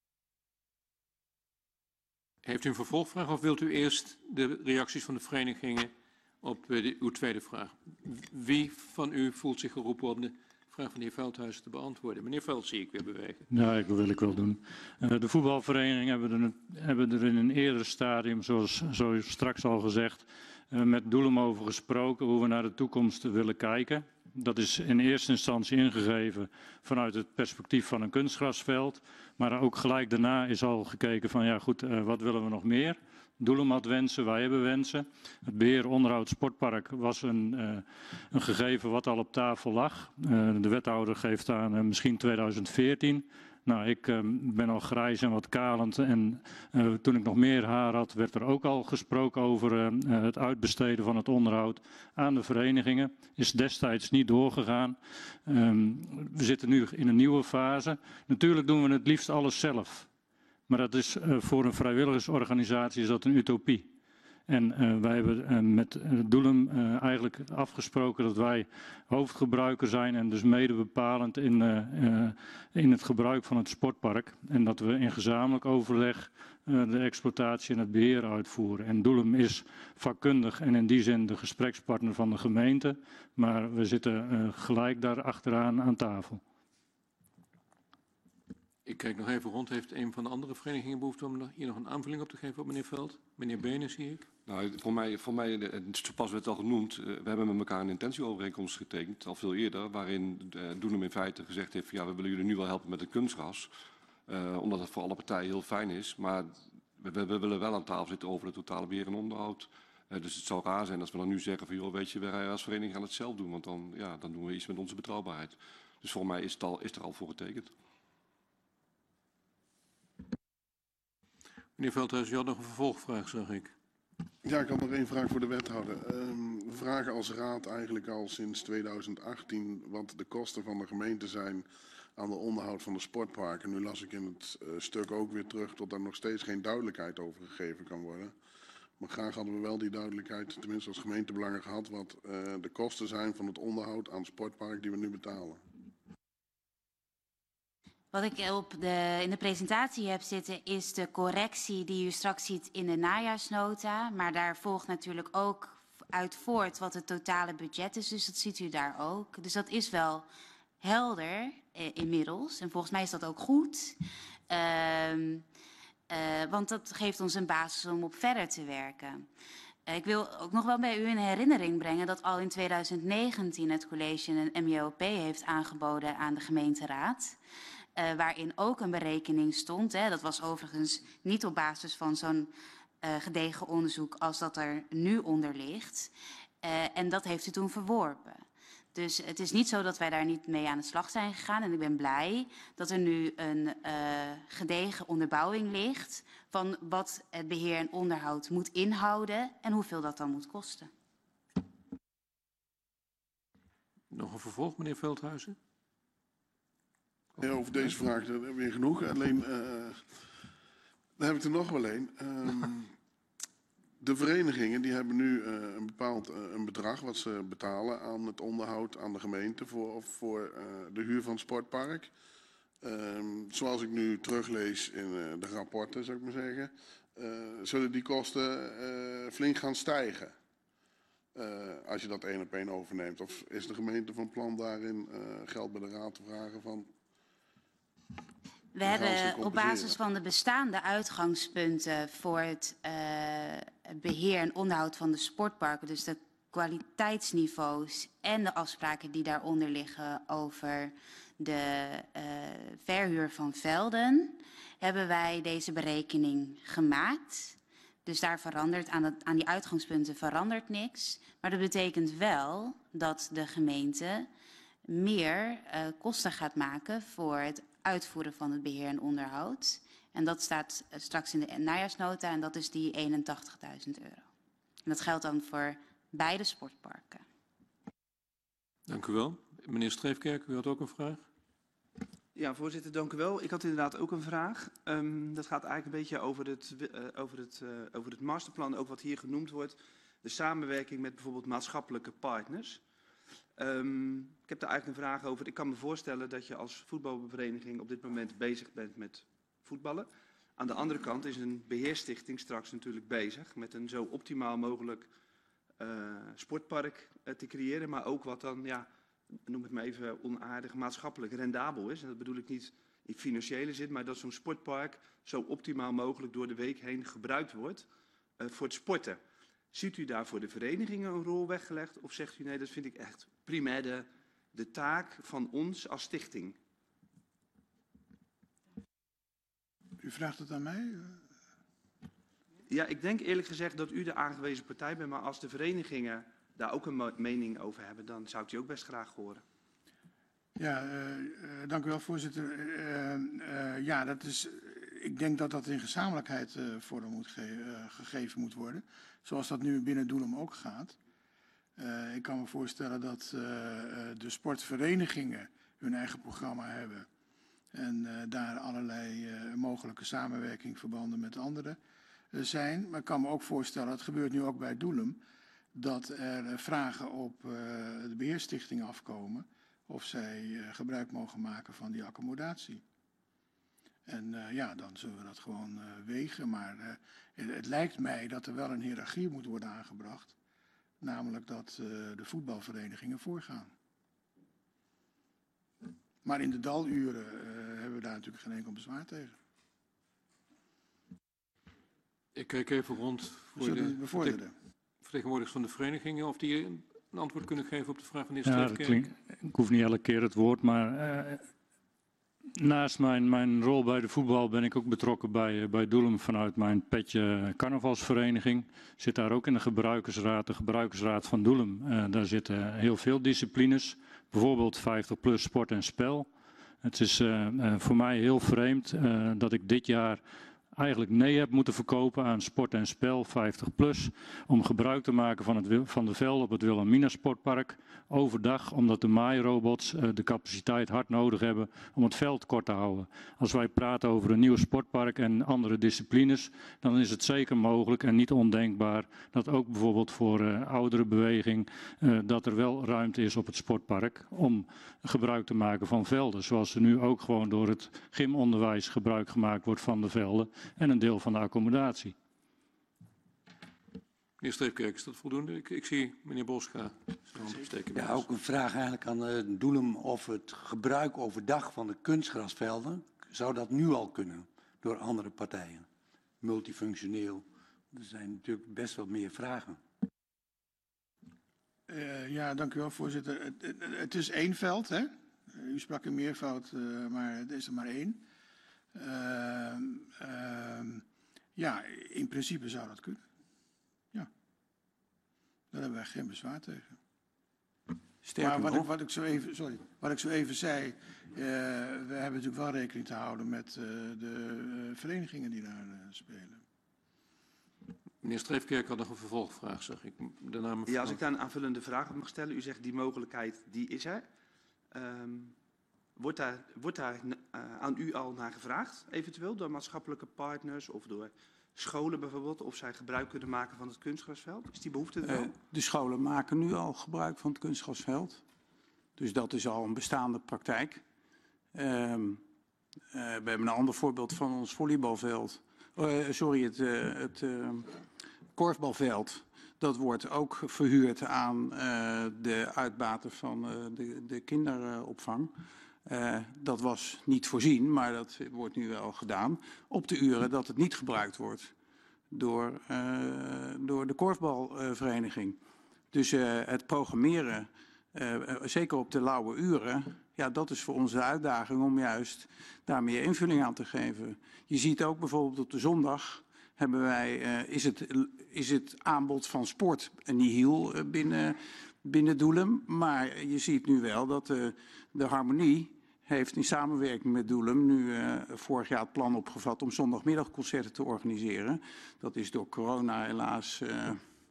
Heeft u een vervolgvraag of wilt u eerst de reacties van de verenigingen op de, uw tweede vraag? Wie van u voelt zich geroepen om de vraag van de heer Veldhuizen te beantwoorden? Meneer Veld zie ik weer bewegen. Ja, ik wil ik wel doen. Uh, de voetbalverenigingen hebben er, hebben er in een eerder stadium, zoals zo straks al gezegd, uh, met Doelum over gesproken hoe we naar de toekomst willen kijken. Dat is in eerste instantie ingegeven vanuit het perspectief van een kunstgrasveld. Maar ook gelijk daarna is al gekeken van ja goed, uh, wat willen we nog meer? Doelum had wensen, wij hebben wensen. Het beheer, onderhoud, sportpark was een, uh, een gegeven wat al op tafel lag. Uh, de wethouder geeft aan uh, misschien tweeduizend veertien. Nou, ik uh, ben al grijs en wat kalend en uh, toen ik nog meer haar had, werd er ook al gesproken over uh, uh, het uitbesteden van het onderhoud aan de verenigingen. Is destijds niet doorgegaan. Um, we zitten nu in een nieuwe fase. Natuurlijk doen we het liefst alles zelf. Maar dat is uh, voor een vrijwilligersorganisatie is dat een utopie. En uh, wij hebben uh, met uh, Doelum uh, eigenlijk afgesproken dat wij hoofdgebruiker zijn en dus mede bepalend in, uh, uh, in het gebruik van het sportpark. En dat we in gezamenlijk overleg uh, de exploitatie en het beheer uitvoeren. En Doelum is vakkundig en in die zin de gesprekspartner van de gemeente. Maar we zitten uh, gelijk daar achteraan aan tafel. Ik kijk nog even rond. Heeft een van de andere verenigingen behoefte om hier nog een aanvulling op te geven op meneer Veld? Meneer Benen, zie ik. Nou, voor mij, voor mij zo pas werd het al genoemd, uh, we hebben met elkaar een intentieovereenkomst getekend, al veel eerder, waarin uh, Doelum in feite gezegd heeft, ja, we willen jullie nu wel helpen met het kunstgras, uh, omdat het voor alle partijen heel fijn is, maar we, we, we willen wel aan tafel zitten over het totale beheer en onderhoud. Uh, dus het zou raar zijn als we dan nu zeggen van, joh, weet je, wij als vereniging gaan het zelf doen, want dan, ja, dan doen we iets met onze betrouwbaarheid. Dus voor mij is, het al, is er al voor getekend. Meneer Veldhuis, u had nog een vervolgvraag, zag ik. Ja, ik had nog één vraag voor de wethouder. Um, we vragen als raad eigenlijk al sinds tweeduizend achttien wat de kosten van de gemeente zijn aan de onderhoud van de sportparken. Nu las ik in het uh, stuk ook weer terug dat daar nog steeds geen duidelijkheid over gegeven kan worden. Maar graag hadden we wel die duidelijkheid, tenminste als gemeentebelangen gehad, wat uh, de kosten zijn van het onderhoud aan het sportpark die we nu betalen. Wat ik op de, in de presentatie heb zitten is de correctie die u straks ziet in de najaarsnota. Maar daar volgt natuurlijk ook uit voort wat het totale budget is. Dus dat ziet u daar ook. Dus dat is wel helder eh, inmiddels. En volgens mij is dat ook goed. Uh, uh, want dat geeft ons een basis om op verder te werken. Uh, ik wil ook nog wel bij u in herinnering brengen dat al in tweeduizend negentien het college een M J O P heeft aangeboden aan de gemeenteraad. Uh, waarin ook een berekening stond. Hè. Dat was overigens niet op basis van zo'n uh, gedegen onderzoek als dat er nu onder ligt. Uh, en dat heeft u toen verworpen. Dus het is niet zo dat wij daar niet mee aan de slag zijn gegaan. En ik ben blij dat er nu een uh, gedegen onderbouwing ligt van wat het beheer en onderhoud moet inhouden en hoeveel dat dan moet kosten. Nog een vervolg, meneer Veldhuizen? Ja, over deze vraag daar hebben we weer genoeg. Alleen, uh, daar heb ik er nog wel een. Um, de verenigingen die hebben nu uh, een bepaald uh, een bedrag wat ze betalen aan het onderhoud aan de gemeente voor, voor uh, de huur van het sportpark. Um, zoals ik nu teruglees in uh, de rapporten, zou ik maar zeggen, uh, zullen die kosten uh, flink gaan stijgen. Uh, als je dat één op één overneemt. Of is de gemeente van plan daarin uh, geld bij de raad te vragen van... We hebben op basis van de bestaande uitgangspunten voor het uh, beheer en onderhoud van de sportparken, dus de kwaliteitsniveaus en de afspraken die daaronder liggen over de uh, verhuur van velden, hebben wij deze berekening gemaakt. Dus daar verandert aan, het, aan die uitgangspunten verandert niks. Maar dat betekent wel dat de gemeente meer uh, kosten gaat maken voor het uitvoeren van het beheer en onderhoud. En dat staat uh, straks in de najaarsnota en dat is die eenentachtigduizend euro. En dat geldt dan voor beide sportparken. Dank u wel. Meneer Streefkerk, u had ook een vraag? Ja, voorzitter, dank u wel. Ik had inderdaad ook een vraag. Um, dat gaat eigenlijk een beetje over het, uh, over, het, uh, over het masterplan, ook wat hier genoemd wordt. De samenwerking met bijvoorbeeld maatschappelijke partners. Um, ik heb daar eigenlijk een vraag over. Ik kan me voorstellen dat je als voetbalvereniging op dit moment bezig bent met voetballen. Aan de andere kant is een beheerstichting straks natuurlijk bezig met een zo optimaal mogelijk uh, sportpark uh, te creëren. Maar ook wat dan, ja, noem het maar even onaardig, maatschappelijk rendabel is. En dat bedoel ik niet in financiële zin, maar dat zo'n sportpark zo optimaal mogelijk door de week heen gebruikt wordt uh, voor het sporten. Ziet u daar voor de verenigingen een rol weggelegd? Of zegt u nee, dat vind ik echt primair de, de taak van ons als stichting? U vraagt het aan mij? Ja, ik denk eerlijk gezegd dat u de aangewezen partij bent, maar als de verenigingen daar ook een mening over hebben, dan zou ik die ook best graag horen. Ja, uh, uh, dank u wel, voorzitter. Uh, uh, ja, dat is, ik denk dat dat in gezamenlijkheid uh, vorm moet ge uh, gegeven moet worden. Zoals dat nu binnen Doelum ook gaat. Uh, ik kan me voorstellen dat uh, de sportverenigingen hun eigen programma hebben. En uh, daar allerlei uh, mogelijke samenwerking, verbanden met anderen uh, zijn. Maar ik kan me ook voorstellen, dat gebeurt nu ook bij Doelum, dat er uh, vragen op uh, de beheerstichting afkomen of zij uh, gebruik mogen maken van die accommodatie. En uh, ja, dan zullen we dat gewoon uh, wegen. Maar uh, het, het lijkt mij dat er wel een hiërarchie moet worden aangebracht. Namelijk dat uh, de voetbalverenigingen voorgaan. Maar in de daluren uh, hebben we daar natuurlijk geen enkel bezwaar tegen. Ik kijk even rond voor de bevorderen. vertegenwoordigers van de verenigingen of die een antwoord kunnen geven op de vraag van de heer Ja, Streefkerk. dat klinkt, ik hoef niet elke keer het woord, maar uh, naast mijn, mijn rol bij de voetbal ben ik ook betrokken bij, uh, bij Doelum vanuit mijn petje carnavalsvereniging. Zit daar ook in de gebruikersraad, de gebruikersraad van Doelum. Uh, daar zitten heel veel disciplines, bijvoorbeeld vijftig plus sport en spel. Het is uh, uh, voor mij heel vreemd uh, dat ik dit jaar eigenlijk nee heb moeten verkopen aan sport en spel vijftig plus om gebruik te maken van, het, van de velden op het Wilhelmina Sportpark overdag, omdat de maairobots uh, de capaciteit hard nodig hebben om het veld kort te houden. Als wij praten over een nieuw sportpark en andere disciplines, dan is het zeker mogelijk en niet ondenkbaar dat ook bijvoorbeeld voor uh, oudere beweging uh, dat er wel ruimte is op het sportpark om gebruik te maken van velden, zoals er nu ook gewoon door het gymonderwijs gebruik gemaakt wordt van de velden en een deel van de accommodatie. Meneer Streefkerk, is dat voldoende? Ik, ik zie meneer Bosga zijn hand opsteken. Ja, ook een vraag eigenlijk aan uh, Doelum of het gebruik overdag van de kunstgrasvelden, zou dat nu al kunnen door andere partijen? Multifunctioneel. Er zijn natuurlijk best wel meer vragen. Uh, ja, dank u wel, voorzitter. Het, het, het is één veld, hè? U sprak in meervoud, uh, maar het is er maar één. Uh, uh, ja, in principe zou dat kunnen. Ja. Daar hebben wij geen bezwaar tegen. Sterker maar wat ik, wat ik zo even, sorry, wat ik zo even zei, uh, we hebben natuurlijk wel rekening te houden met uh, de uh, verenigingen die daar uh, spelen. Meneer Streefkerk had nog een vervolgvraag, zeg ik. De naam ja, als ik daar een aanvullende vraag op mag stellen. U zegt die mogelijkheid, die is er. Um, wordt daar, wordt daar uh, aan u al naar gevraagd, eventueel, door maatschappelijke partners of door scholen bijvoorbeeld, of zij gebruik kunnen maken van het kunstgrasveld? Is die behoefte er wel? Uh, de scholen maken nu al gebruik van het kunstgrasveld. Dus dat is al een bestaande praktijk. Uh, uh, we hebben een ander voorbeeld van ons volleybalveld. Uh, sorry, het, uh, het uh, korfbalveld. Dat wordt ook verhuurd aan uh, de uitbater van uh, de, de kinderopvang. Uh, dat was niet voorzien, maar dat wordt nu wel gedaan. Op de uren dat het niet gebruikt wordt door, uh, door de korfbalvereniging. Uh, dus uh, het programmeren, uh, zeker op de lauwe uren, ja, dat is voor ons de uitdaging om juist daar meer invulling aan te geven. Je ziet ook bijvoorbeeld op de zondag hebben wij, uh, is, het, is het aanbod van sport nihil uh, binnen, binnen Doelum. Maar je ziet nu wel dat uh, de Harmonie heeft in samenwerking met Doelum nu uh, vorig jaar het plan opgevat om zondagmiddagconcerten te organiseren. Dat is door corona helaas uh,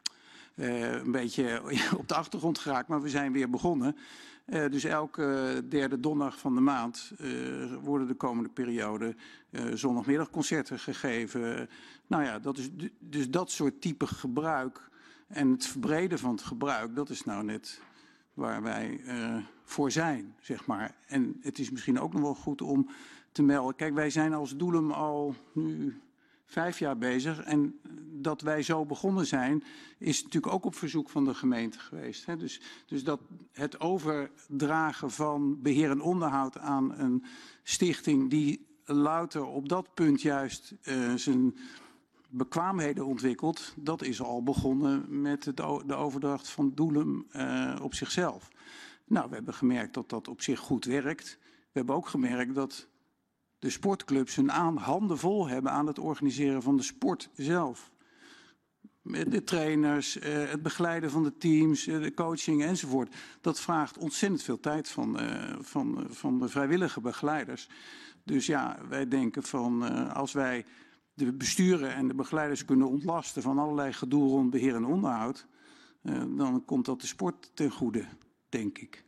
uh, een beetje op de achtergrond geraakt, maar we zijn weer begonnen. Uh, dus elke uh, derde donderdag van de maand uh, worden de komende periode uh, zondagmiddagconcerten gegeven. Nou ja, dat is dus dat soort type gebruik en het verbreden van het gebruik, dat is nou net waar wij uh, voor zijn, zeg maar. En het is misschien ook nog wel goed om te melden. Kijk, wij zijn als Doelum al nu vijf jaar bezig. En dat wij zo begonnen zijn, is natuurlijk ook op verzoek van de gemeente geweest. Hè? Dus, dus dat het overdragen van beheer en onderhoud aan een stichting die louter op dat punt juist uh, zijn bekwaamheden ontwikkeld. Dat is al begonnen met het, de overdracht van Doelum uh, op zichzelf. Nou, we hebben gemerkt dat dat op zich goed werkt. We hebben ook gemerkt dat de sportclubs hun aan, handen vol hebben aan het organiseren van de sport zelf. Met de trainers, uh, het begeleiden van de teams, uh, de coaching enzovoort. Dat vraagt ontzettend veel tijd van, uh, van, van de vrijwillige begeleiders. Dus ja, wij denken van uh, als wij de besturen en de begeleiders kunnen ontlasten van allerlei gedoe rond beheer en onderhoud, uh, dan komt dat de sport ten goede, denk ik.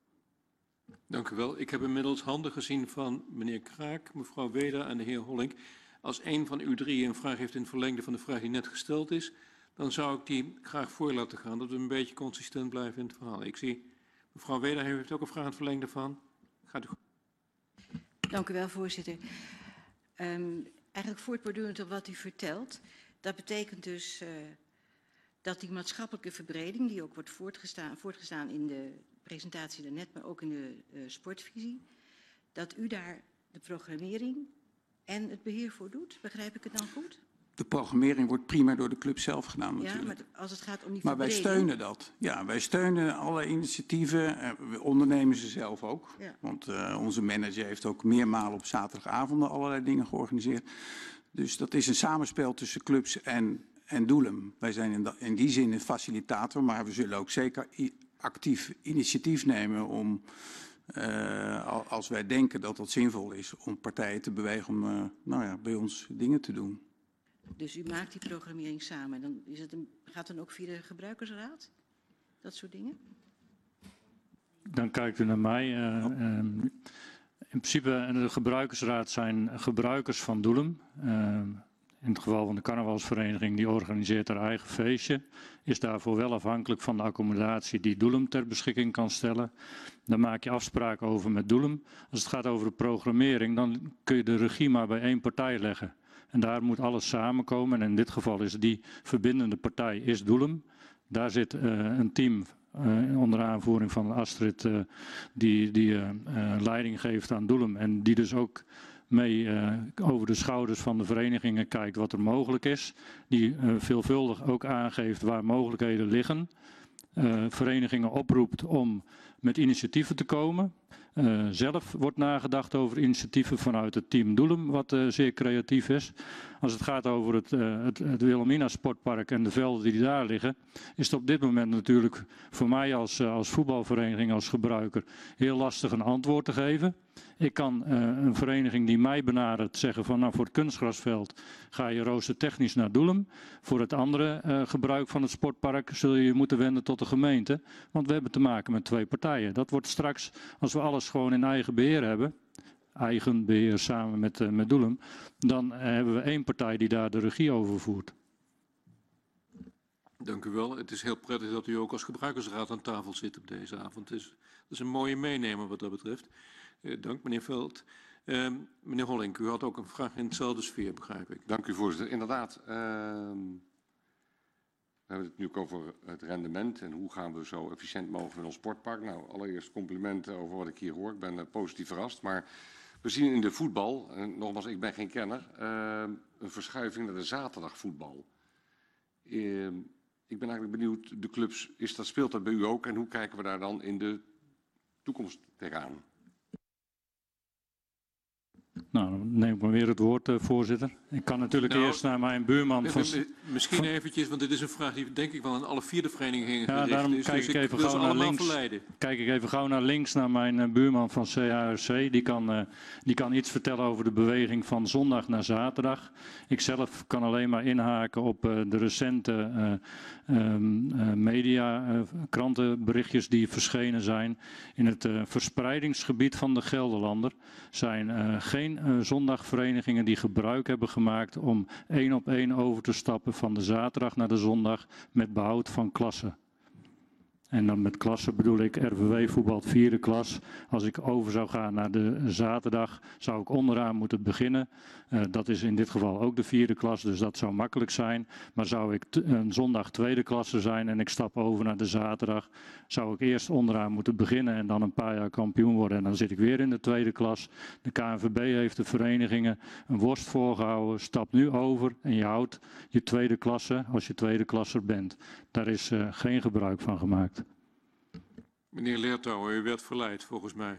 Dank u wel. Ik heb inmiddels handen gezien van meneer Kraak, mevrouw Weda en de heer Hollink. Als een van u drie een vraag heeft in het verlengde van de vraag die net gesteld is, dan zou ik die graag voor laten gaan, dat we een beetje consistent blijven in het verhaal. Ik zie mevrouw Weda heeft ook een vraag in het verlengde van. Gaat u goed. Dank u wel, voorzitter. Um, eigenlijk voortbordurend op wat u vertelt. Dat betekent dus uh, dat die maatschappelijke verbreding, die ook wordt voortgestaan, voortgestaan in de presentatie daarnet, maar ook in de uh, sportvisie, dat u daar de programmering en het beheer voor doet. Begrijp ik het dan goed? De programmering wordt prima door de club zelf gedaan natuurlijk. Ja, maar als het gaat om die Maar wij steunen dat. Ja, wij steunen alle initiatieven. We ondernemen ze zelf ook. Ja. Want uh, onze manager heeft ook meermalen op zaterdagavonden allerlei dingen georganiseerd. Dus dat is een samenspel tussen clubs en, en Doelum. Wij zijn in, da, in die zin een facilitator, maar we zullen ook zeker actief initiatief nemen om, uh, als wij denken dat dat zinvol is, om partijen te bewegen om uh, nou ja, bij ons dingen te doen. Dus u maakt die programmering samen. Dan is het een, gaat dan ook via de gebruikersraad? Dat soort dingen? Dan kijkt u naar mij. Uh, uh, in principe, de gebruikersraad zijn gebruikers van Doelum. Uh, in het geval van de carnavalsvereniging, die organiseert haar eigen feestje. Is daarvoor wel afhankelijk van de accommodatie die Doelum ter beschikking kan stellen. Daar maak je afspraken over met Doelum. Als het gaat over de programmering, dan kun je de regie maar bij één partij leggen. En daar moet alles samenkomen. En in dit geval is die verbindende partij is Doelum. Daar zit uh, een team uh, onder aanvoering van Astrid uh, die, die uh, uh, leiding geeft aan Doelum. En die dus ook mee uh, over de schouders van de verenigingen kijkt wat er mogelijk is. Die uh, veelvuldig ook aangeeft waar mogelijkheden liggen. Uh, verenigingen oproept om met initiatieven te komen. Uh, zelf wordt nagedacht over initiatieven vanuit het team Doelum, wat uh, zeer creatief is. Als het gaat over het, uh, het, het Wilhelmina Sportpark en de velden die daar liggen, is het op dit moment natuurlijk voor mij als, uh, als voetbalvereniging, als gebruiker, heel lastig een antwoord te geven. Ik kan uh, een vereniging die mij benadert zeggen van nou voor het kunstgrasveld ga je roostertechnisch naar Doelum. Voor het andere uh, gebruik van het sportpark zul je je moeten wenden tot de gemeente. Want we hebben te maken met twee partijen. Dat wordt straks, als we alles gewoon in eigen beheer hebben, eigen beheer samen met, uh, met Doelum, dan uh, hebben we één partij die daar de regie over voert. Dank u wel. Het is heel prettig dat u ook als gebruikersraad aan tafel zit op deze avond. Het is, dat is een mooie meenemer wat dat betreft. Uh, dank meneer Veld. Uh, meneer Hollink, u had ook een vraag in dezelfde sfeer, begrijp ik. Dank u voorzitter. Inderdaad, uh, we hebben het nu ook over het rendement en hoe gaan we zo efficiënt mogelijk in ons sportpark. Nou, allereerst complimenten over wat ik hier hoor. Ik ben uh, positief verrast. Maar we zien in de voetbal, en nogmaals, ik ben geen kenner, uh, een verschuiving naar de zaterdagvoetbal. Uh, ik ben eigenlijk benieuwd, de clubs, is dat, speelt dat bij u ook en hoe kijken we daar dan in de toekomst tegenaan? Nou, dan neem ik maar weer het woord, uh, voorzitter. Ik kan natuurlijk nou, eerst naar mijn buurman van... Misschien eventjes, want dit is een vraag die denk ik wel aan alle vier de verenigingen ja, gericht is. Kijk, dus ik ik even wil gauw ze naar allemaal links, verleiden. Kijk ik even gauw naar links naar mijn uh, buurman van C H R C. Die kan, uh, die kan iets vertellen over de beweging van zondag naar zaterdag. Ik zelf kan alleen maar inhaken op uh, de recente uh, um, uh, media, uh, krantenberichtjes die verschenen zijn. In het uh, verspreidingsgebied van de Gelderlander zijn uh, geen uh, zondagverenigingen die gebruik hebben gemaakt om één op één over te stappen van de zaterdag naar de zondag met behoud van klassen. En dan met klassen bedoel ik R V W voetbalt vierde klas. Als ik over zou gaan naar de zaterdag, zou ik onderaan moeten beginnen. Uh, dat is in dit geval ook de vierde klas, dus dat zou makkelijk zijn. Maar zou ik een zondag tweede klasse zijn en ik stap over naar de zaterdag, zou ik eerst onderaan moeten beginnen en dan een paar jaar kampioen worden. En dan zit ik weer in de tweede klas. De K N V B heeft de verenigingen een worst voorgehouden. Stap nu over en je houdt je tweede klasse als je tweede klasser bent. Daar is uh, geen gebruik van gemaakt. Meneer Leertouwer, u werd verleid volgens mij.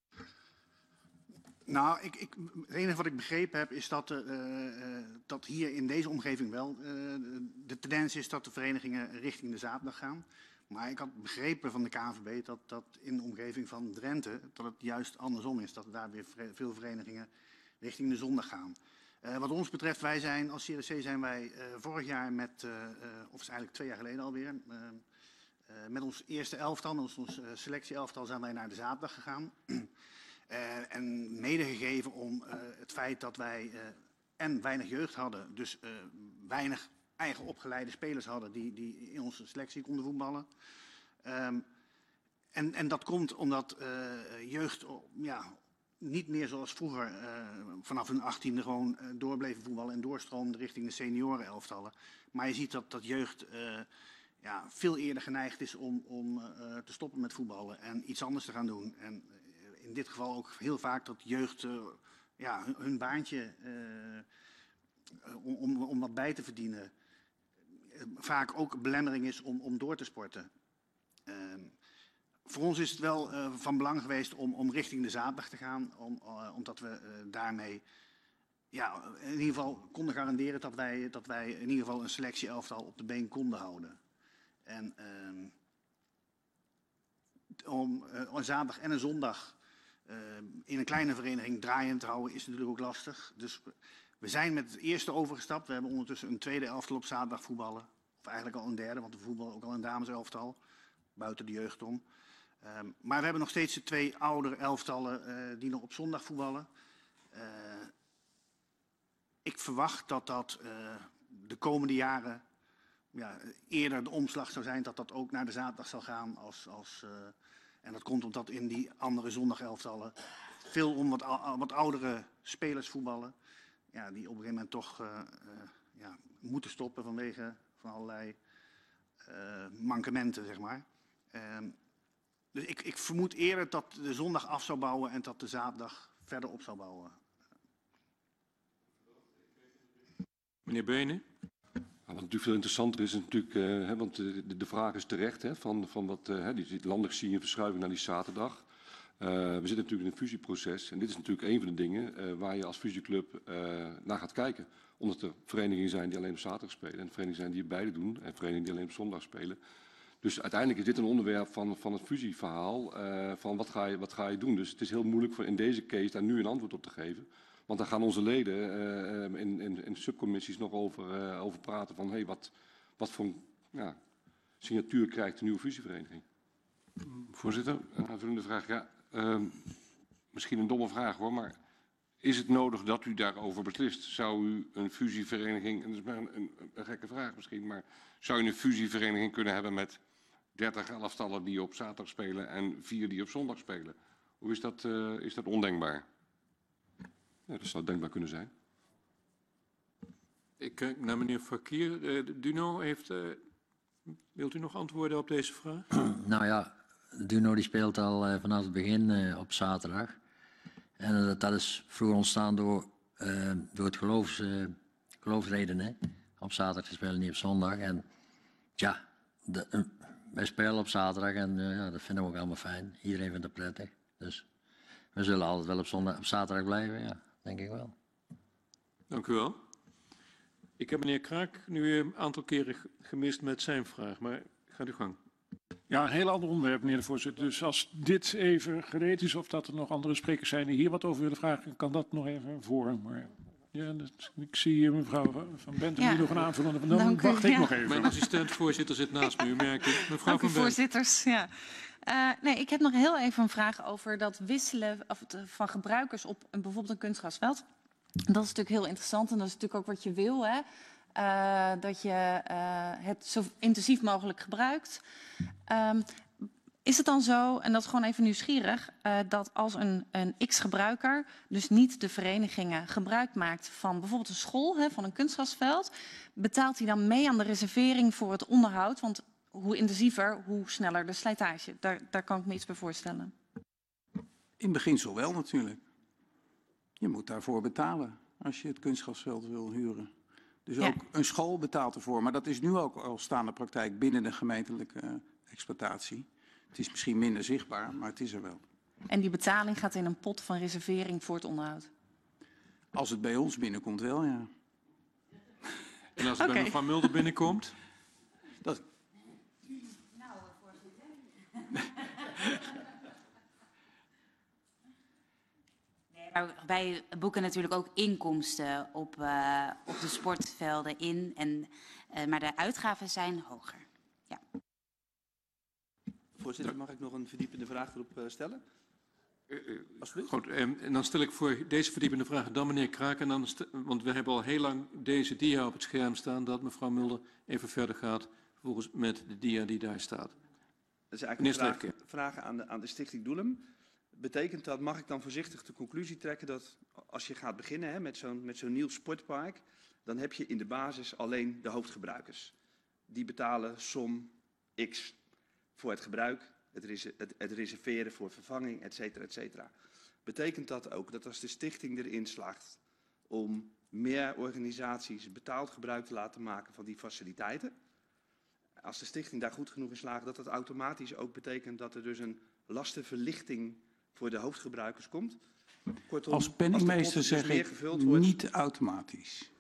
Nou, ik, ik, het enige wat ik begrepen heb is dat, uh, uh, dat hier in deze omgeving wel uh, de tendens is dat de verenigingen richting de zaterdag gaan. Maar ik had begrepen van de K N V B dat, dat in de omgeving van Drenthe dat het juist andersom is. Dat daar weer veel verenigingen richting de zondag gaan. Uh, wat ons betreft, wij zijn als C R C zijn wij uh, vorig jaar met, uh, uh, of is eigenlijk twee jaar geleden alweer, uh, uh, met ons eerste elftal, met ons, ons uh, selectie-elftal zijn wij naar de zaterdag gegaan. Uh, en medegegeven om uh, het feit dat wij uh, en weinig jeugd hadden, dus uh, weinig eigen opgeleide spelers hadden die, die in onze selectie konden voetballen. Um, en, en dat komt omdat uh, jeugd ja, niet meer zoals vroeger uh, vanaf hun achttiende gewoon uh, doorbleven voetballen en doorstroomde richting de seniorenelftallen. Maar je ziet dat, dat jeugd uh, ja, veel eerder geneigd is om, om uh, te stoppen met voetballen en iets anders te gaan doen. En uh, in dit geval ook heel vaak dat jeugd uh, ja, hun, hun baantje uh, om, om, om wat bij te verdienen uh, vaak ook een belemmering is om, om door te sporten. Uh, Voor ons is het wel uh, van belang geweest om, om richting de zaterdag te gaan, om, uh, omdat we uh, daarmee ja, in ieder geval konden garanderen dat wij, dat wij in ieder geval een selectie-elftal op de been konden houden. En uh, om uh, een zaterdag en een zondag uh, in een kleine vereniging draaiend te houden is natuurlijk ook lastig. Dus we zijn met het eerste overgestapt. We hebben ondertussen een tweede elftal op zaterdag voetballen. Of eigenlijk al een derde, want we voetballen ook al een dameselftal, buiten de jeugd om. Um, maar we hebben nog steeds de twee oudere elftallen uh, die nog op zondag voetballen. Uh, ik verwacht dat dat uh, de komende jaren ja, eerder de omslag zou zijn, dat dat ook naar de zaterdag zal gaan. Als, als, uh, en dat komt omdat in die andere zondagelftallen veel om wat, wat oudere spelers voetballen. Ja, die op een gegeven moment toch uh, uh, ja, moeten stoppen vanwege van allerlei uh, mankementen, zeg maar. Um, Dus ik, ik vermoed eerder dat de zondag af zou bouwen en dat de zaterdag verder op zou bouwen. Meneer Benen? Ja, wat natuurlijk veel interessanter is, is natuurlijk, uh, hè, want de, de vraag is terecht, hè, van, van wat, uh, die landelijk zie je een verschuiving naar die zaterdag. Uh, we zitten natuurlijk in een fusieproces en dit is natuurlijk een van de dingen uh, waar je als fusieclub uh, naar gaat kijken. Omdat er verenigingen zijn die alleen op zaterdag spelen en verenigingen zijn die beide doen en verenigingen die alleen op zondag spelen. Dus uiteindelijk is dit een onderwerp van, van het fusieverhaal, uh, van wat ga, je, wat ga je doen. Dus het is heel moeilijk voor in deze case daar nu een antwoord op te geven. Want daar gaan onze leden uh, in, in, in subcommissies nog over, uh, over praten van hey, wat, wat voor ja, signatuur krijgt de nieuwe fusievereniging. Voorzitter, een aanvullende vraag. Ja, uh, misschien een domme vraag hoor, maar is het nodig dat u daarover beslist? Zou u een fusievereniging, en dat is maar een, een, een gekke vraag misschien, maar zou u een fusievereniging kunnen hebben met dertig elftallen die op zaterdag spelen en vier die op zondag spelen? Hoe is dat, uh, is dat ondenkbaar? Ja, dat zou denkbaar kunnen zijn. Ik kijk naar meneer Fakir. Uh, Duno, heeft, uh, wilt u nog antwoorden op deze vraag? Nou ja, Duno die speelt al uh, vanaf het begin uh, op zaterdag. En uh, dat is vroeger ontstaan door, uh, door het geloofs, uh, geloofsredenen. Op zaterdag te spelen, niet op zondag. En ja, de, uh, wij spelen op zaterdag en uh, ja, dat vinden we ook allemaal fijn. Iedereen vindt het prettig. Dus we zullen altijd wel op, zondag, op zaterdag blijven, ja, denk ik wel. Dank u wel. Ik heb meneer Kraak nu een aantal keren gemist met zijn vraag, maar gaat uw gang. Ja, een heel ander onderwerp, meneer de voorzitter. Dus als dit even gereed is of dat er nog andere sprekers zijn die hier wat over willen vragen, kan dat nog even voor. Maar ja, dat, ik zie hier mevrouw Van Bentum ja, die nog een aanvullende. Dan dank wacht u, ik ja. nog even. Mijn assistent-voorzitter zit naast me, u merkt het. Mevrouw dank Van u, voorzitters. Ja. Uh, nee, ik heb nog heel even een vraag over dat wisselen of het, van gebruikers op een, bijvoorbeeld een kunstgrasveld. Dat is natuurlijk heel interessant en dat is natuurlijk ook wat je wil. Hè? Uh, dat je uh, het zo intensief mogelijk gebruikt. Um, is het dan zo, en dat is gewoon even nieuwsgierig, uh, dat als een, een x-gebruiker, dus niet de verenigingen, gebruik maakt van bijvoorbeeld een school, hè, van een kunstgrasveld, betaalt hij dan mee aan de reservering voor het onderhoud? Want hoe intensiever, hoe sneller de slijtage. Daar, daar kan ik me iets bij voorstellen. In beginsel wel natuurlijk. Je moet daarvoor betalen als je het kunstgrasveld wil huren. Dus Ja. ook een school betaalt ervoor. Maar dat is nu ook al staande praktijk binnen de gemeentelijke uh, exploitatie. Het is misschien minder zichtbaar, maar het is er wel. En die betaling gaat in een pot van reservering voor het onderhoud? Als het bij ons binnenkomt wel, ja. En als het Oké. bij mevrouw Mulder binnenkomt? Dat... Nou, voorzitter. Nee, maar wij boeken natuurlijk ook inkomsten op, uh, op de sportvelden in. En, uh, maar de uitgaven zijn hoger. Ja. Voorzitter, mag ik nog een verdiepende vraag erop uh, stellen? Alsjeblieft. Goed, en dan stel ik voor deze verdiepende vraag dan meneer Kraak. En dan want we hebben al heel lang deze dia op het scherm staan, dat mevrouw Mulder even verder gaat volgens met de dia die daar staat. Dat is eigenlijk een vraag, vraag aan, de, aan de Stichting Doelum. Betekent dat, mag ik dan voorzichtig de conclusie trekken dat als je gaat beginnen hè, met zo'n met zo'n nieuw sportpark, dan heb je in de basis alleen de hoofdgebruikers. Die betalen som X voor het gebruik, het, res het, het reserveren voor vervanging, et cetera, et cetera. Betekent dat ook dat als de stichting erin slaagt om meer organisaties betaald gebruik te laten maken van die faciliteiten, als de stichting daar goed genoeg in slaagt, dat dat automatisch ook betekent dat er dus een lastenverlichting voor de hoofdgebruikers komt? Kortom, als penningmeester als zeg dus ik gevuld wordt, niet automatisch.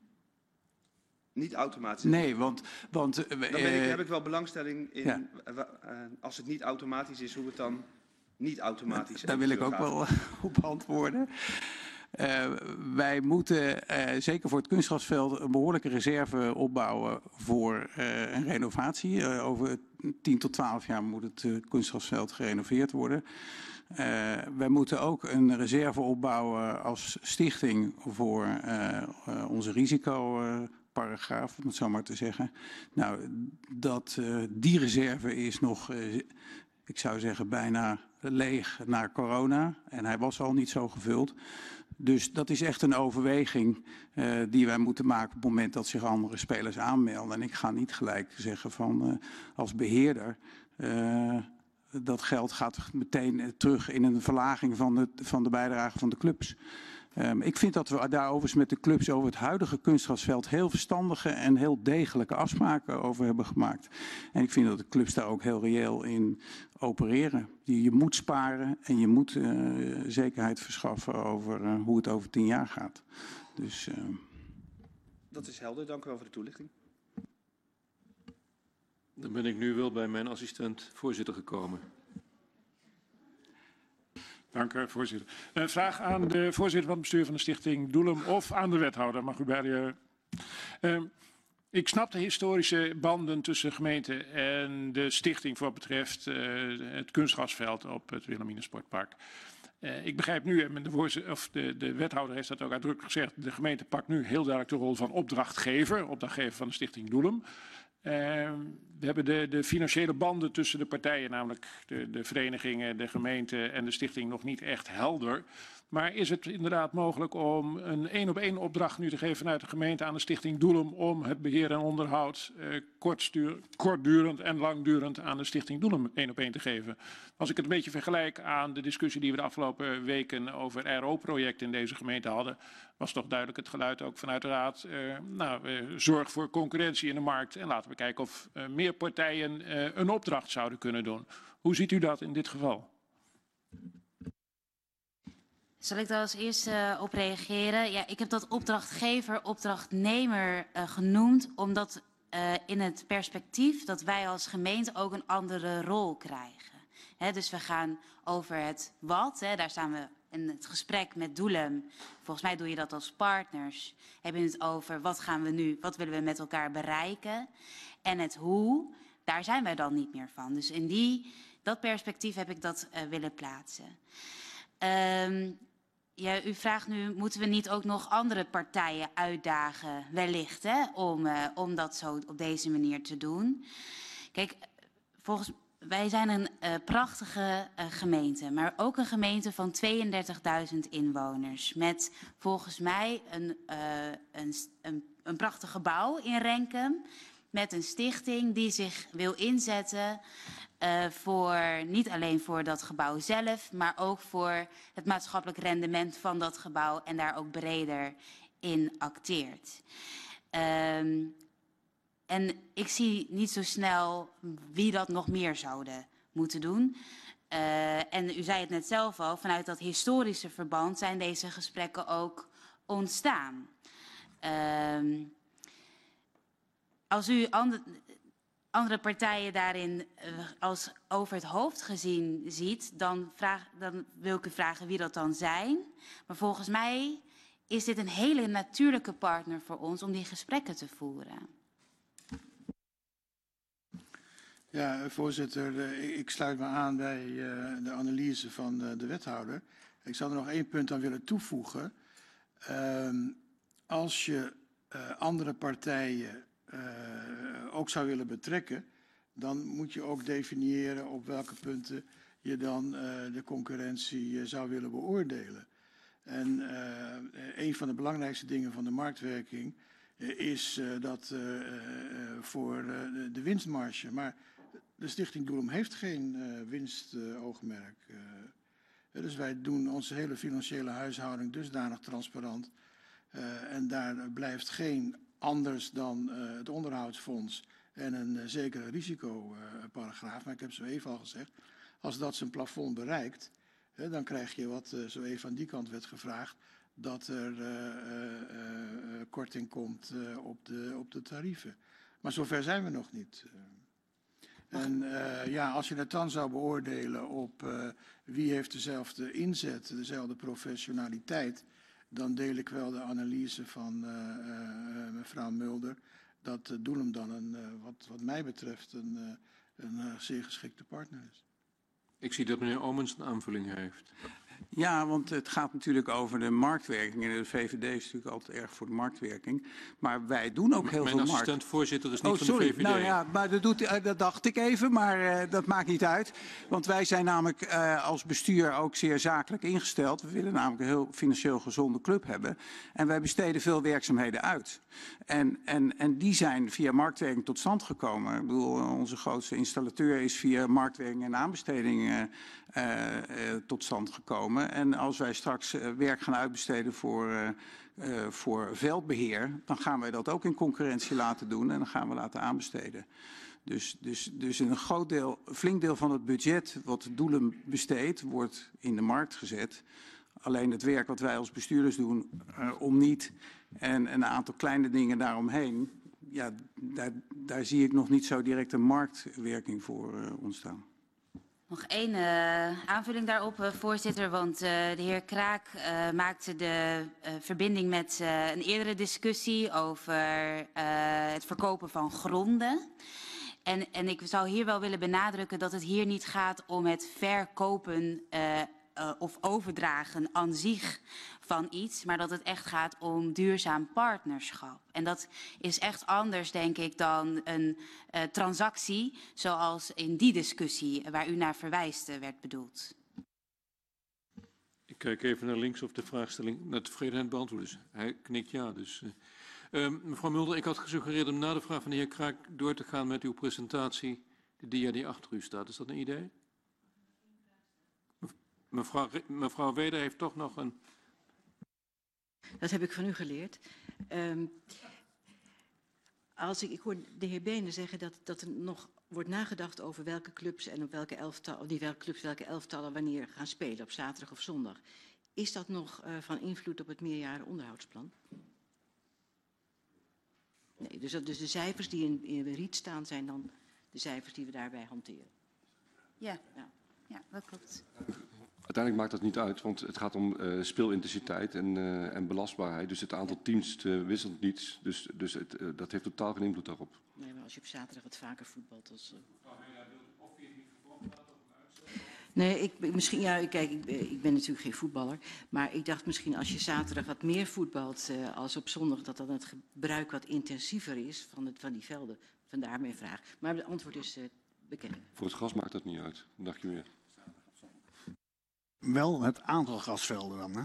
Niet automatisch? Nee, want... want uh, dan ben ik, heb ik wel belangstelling in, ja. uh, uh, als het niet automatisch is, hoe het dan niet automatisch Daar wil ik ook wel uh, op antwoorden. Uh, wij moeten uh, zeker voor het kunstgrasveld een behoorlijke reserve opbouwen voor uh, een renovatie. Uh, over tien tot twaalf jaar moet het uh, kunstgrasveld gerenoveerd worden. Uh, wij moeten ook een reserve opbouwen als stichting voor uh, uh, onze risicoparagraaf, om het zo maar te zeggen. Nou, dat, uh, die reserve is nog, uh, ik zou zeggen, bijna leeg na corona. En hij was al niet zo gevuld. Dus dat is echt een overweging uh, die wij moeten maken op het moment dat zich andere spelers aanmelden. En ik ga niet gelijk zeggen van uh, als beheerder, uh, dat geld gaat meteen terug in een verlaging van de, van de bijdrage van de clubs. Um, ik vind dat we daar overigens met de clubs over het huidige kunstgrasveld heel verstandige en heel degelijke afspraken over hebben gemaakt. En ik vind dat de clubs daar ook heel reëel in opereren. Je, je moet sparen en je moet uh, zekerheid verschaffen over uh, hoe het over tien jaar gaat. Dus, uh... Dat is helder, dank u wel voor de toelichting. Dan ben ik nu wel bij mijn assistent voorzitter gekomen. Dank u, voorzitter. Een vraag aan de voorzitter van het bestuur van de Stichting Doelum of aan de wethouder. Mag u beide. Uh, ik snap de historische banden tussen gemeente en de stichting voor wat betreft uh, het kunstgrasveld op het Wilhelmina Sportpark. Uh, ik begrijp nu, en de, of de, de wethouder heeft dat ook uitdrukkelijk gezegd, de gemeente pakt nu heel duidelijk de rol van opdrachtgever, opdrachtgever van de Stichting Doelum. Uh, we hebben de, de financiële banden tussen de partijen, namelijk de, de verenigingen, de gemeente en de stichting, nog niet echt helder. Maar is het inderdaad mogelijk om een één op één opdracht nu te geven vanuit de gemeente aan de Stichting Doelum om het beheer en onderhoud uh, kortstuur, kortdurend en langdurend aan de Stichting Doelum één op één te geven? Als ik het een beetje vergelijk aan de discussie die we de afgelopen weken over R O-projecten in deze gemeente hadden, was toch duidelijk het geluid ook vanuit de raad. Uh, nou, uh, zorg voor concurrentie in de markt en laten we kijken of uh, meer partijen uh, een opdracht zouden kunnen doen. Hoe ziet u dat in dit geval? Zal ik daar als eerste uh, op reageren? Ja, ik heb dat opdrachtgever, opdrachtnemer uh, genoemd, omdat uh, in het perspectief dat wij als gemeente ook een andere rol krijgen. He, dus we gaan over het wat, he, daar staan we in het gesprek met Doelum. Volgens mij doe je dat als partners. Heb je het over wat gaan we nu, wat willen we met elkaar bereiken? En het hoe, daar zijn wij dan niet meer van. Dus in die, dat perspectief heb ik dat uh, willen plaatsen. Um, ja, u vraagt nu, moeten we niet ook nog andere partijen uitdagen, wellicht, hè, om, uh, om dat zo op deze manier te doen? Kijk, volgens wij zijn een uh, prachtige uh, gemeente, maar ook een gemeente van tweeëndertigduizend inwoners. Met volgens mij een, uh, een, een, een prachtig gebouw in Renkum. Met een stichting die zich wil inzetten uh, voor, niet alleen voor dat gebouw zelf, maar ook voor het maatschappelijk rendement van dat gebouw en daar ook breder in acteert. Um, En ik zie niet zo snel wie dat nog meer zouden moeten doen. Uh, en u zei het net zelf al, vanuit dat historische verband zijn deze gesprekken ook ontstaan. Uh, als u and andere partijen daarin uh, als over het hoofd gezien ziet, dan, vraag, dan wil ik u vragen wie dat dan zijn. Maar volgens mij is dit een hele natuurlijke partner voor ons om die gesprekken te voeren. Ja, voorzitter, ik sluit me aan bij uh, de analyse van uh, de wethouder. Ik zou er nog één punt aan willen toevoegen. Uh, als je uh, andere partijen uh, ook zou willen betrekken, dan moet je ook definiëren op welke punten je dan uh, de concurrentie uh, zou willen beoordelen. En uh, een van de belangrijkste dingen van de marktwerking uh, is uh, dat uh, uh, voor uh, de winstmarge. Maar de Stichting Doelum heeft geen uh, winstoogmerk. Uh, dus wij doen onze hele financiële huishouding dusdanig transparant. Uh, en daar blijft geen anders dan uh, het onderhoudsfonds en een uh, zekere risicoparagraaf. Uh, maar ik heb zo even al gezegd, als dat zijn plafond bereikt, uh, dan krijg je wat uh, zo even aan die kant werd gevraagd, dat er uh, uh, uh, korting komt uh, op, de, op de tarieven. Maar zover zijn we nog niet. Uh, En uh, ja, als je het dan zou beoordelen op uh, wie heeft dezelfde inzet, dezelfde professionaliteit, dan deel ik wel de analyse van uh, uh, mevrouw Mulder, dat uh, Doelum dan een, uh, wat, wat mij betreft een, uh, een uh, zeer geschikte partner is. Ik zie dat meneer Omens een aanvulling heeft. Ja, want het gaat natuurlijk over de marktwerking. En de V V D is natuurlijk altijd erg voor de marktwerking. Maar wij doen ook heel Mijn veel markt. Mijn assistent-voorzitter is niet oh, van sorry. de V V D. Nou ja, maar dat, doet, dat dacht ik even, maar uh, dat maakt niet uit. Want wij zijn namelijk uh, als bestuur ook zeer zakelijk ingesteld. We willen namelijk een heel financieel gezonde club hebben. En wij besteden veel werkzaamheden uit. En, en, en die zijn via marktwerking tot stand gekomen. Ik bedoel, onze grootste installateur is via marktwerking en aanbesteding uh, uh, uh, tot stand gekomen. En als wij straks uh, werk gaan uitbesteden voor, uh, uh, voor veldbeheer, dan gaan wij dat ook in concurrentie laten doen en dan gaan we laten aanbesteden. Dus, dus, dus een groot deel, een flink deel van het budget wat Doelum besteedt, wordt in de markt gezet. Alleen het werk wat wij als bestuurders doen uh, om niet en een aantal kleine dingen daaromheen, ja, daar, daar zie ik nog niet zo direct een marktwerking voor uh, ontstaan. Nog één uh, aanvulling daarop, uh, voorzitter, want uh, de heer Kraak uh, maakte de uh, verbinding met uh, een eerdere discussie over uh, het verkopen van gronden. En, en ik zou hier wel willen benadrukken dat het hier niet gaat om het verkopen uh, uh, of overdragen aan zich van iets, maar dat het echt gaat om duurzaam partnerschap. En dat is echt anders, denk ik, dan een uh, transactie zoals in die discussie waar u naar verwijst uh, werd bedoeld. Ik kijk even naar links of de vraagstelling naar tevredenheid beantwoord is. Hij knikt ja, dus... Uh, uh, mevrouw Mulder, ik had gesuggereerd om na de vraag van de heer Kraak door te gaan met uw presentatie, de dia die achter u staat. Is dat een idee? Mevrouw, mevrouw Weder heeft toch nog een... Dat heb ik van u geleerd. Um, als ik, ik hoor de heer Benen zeggen dat, dat er nog wordt nagedacht over welke clubs en op welke elftallen, of niet welke clubs, welke elftallen wanneer gaan spelen, op zaterdag of zondag. Is dat nog uh, van invloed op het meerjaren onderhoudsplan? Nee, dus, dat, dus de cijfers die in, in Riet staan zijn dan de cijfers die we daarbij hanteren. Ja, ja. Ja, dat klopt. Uiteindelijk maakt dat niet uit, want het gaat om uh, speelintensiteit en, uh, en belastbaarheid. Dus het aantal teams uh, wisselt niets. Dus, dus het, uh, dat heeft totaal geen invloed daarop. Nee, maar als je op zaterdag het vaker voetbalt als... Uh... Nee, ik, misschien, ja, kijk, ik, ik ben natuurlijk geen voetballer. Maar ik dacht misschien als je zaterdag wat meer voetbalt uh, als op zondag, dat dan het gebruik wat intensiever is van, het, van die velden. Vandaar mijn vraag. Maar het antwoord is uh, bekend. Voor het gas maakt dat niet uit, dacht je weer. Wel het aantal grasvelden dan, hè?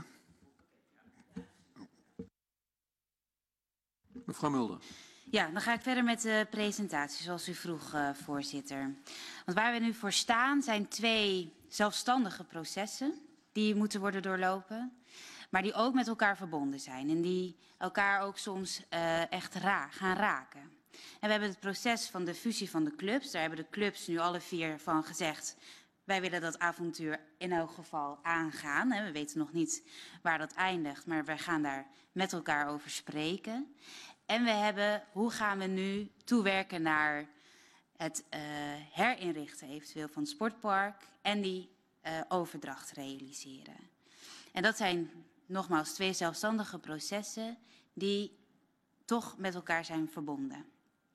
Mevrouw Mulder. Ja, dan ga ik verder met de presentatie, zoals u vroeg, uh, voorzitter. Want waar we nu voor staan zijn twee zelfstandige processen die moeten worden doorlopen, maar die ook met elkaar verbonden zijn en die elkaar ook soms uh, echt ra gaan raken. En we hebben het proces van de fusie van de clubs. Daar hebben de clubs nu alle vier van gezegd, wij willen dat avontuur in elk geval aangaan. We weten nog niet waar dat eindigt, maar wij gaan daar met elkaar over spreken. En we hebben, hoe gaan we nu toewerken naar het uh, herinrichten eventueel van het sportpark en die uh, overdracht realiseren. En dat zijn nogmaals twee zelfstandige processen die toch met elkaar zijn verbonden.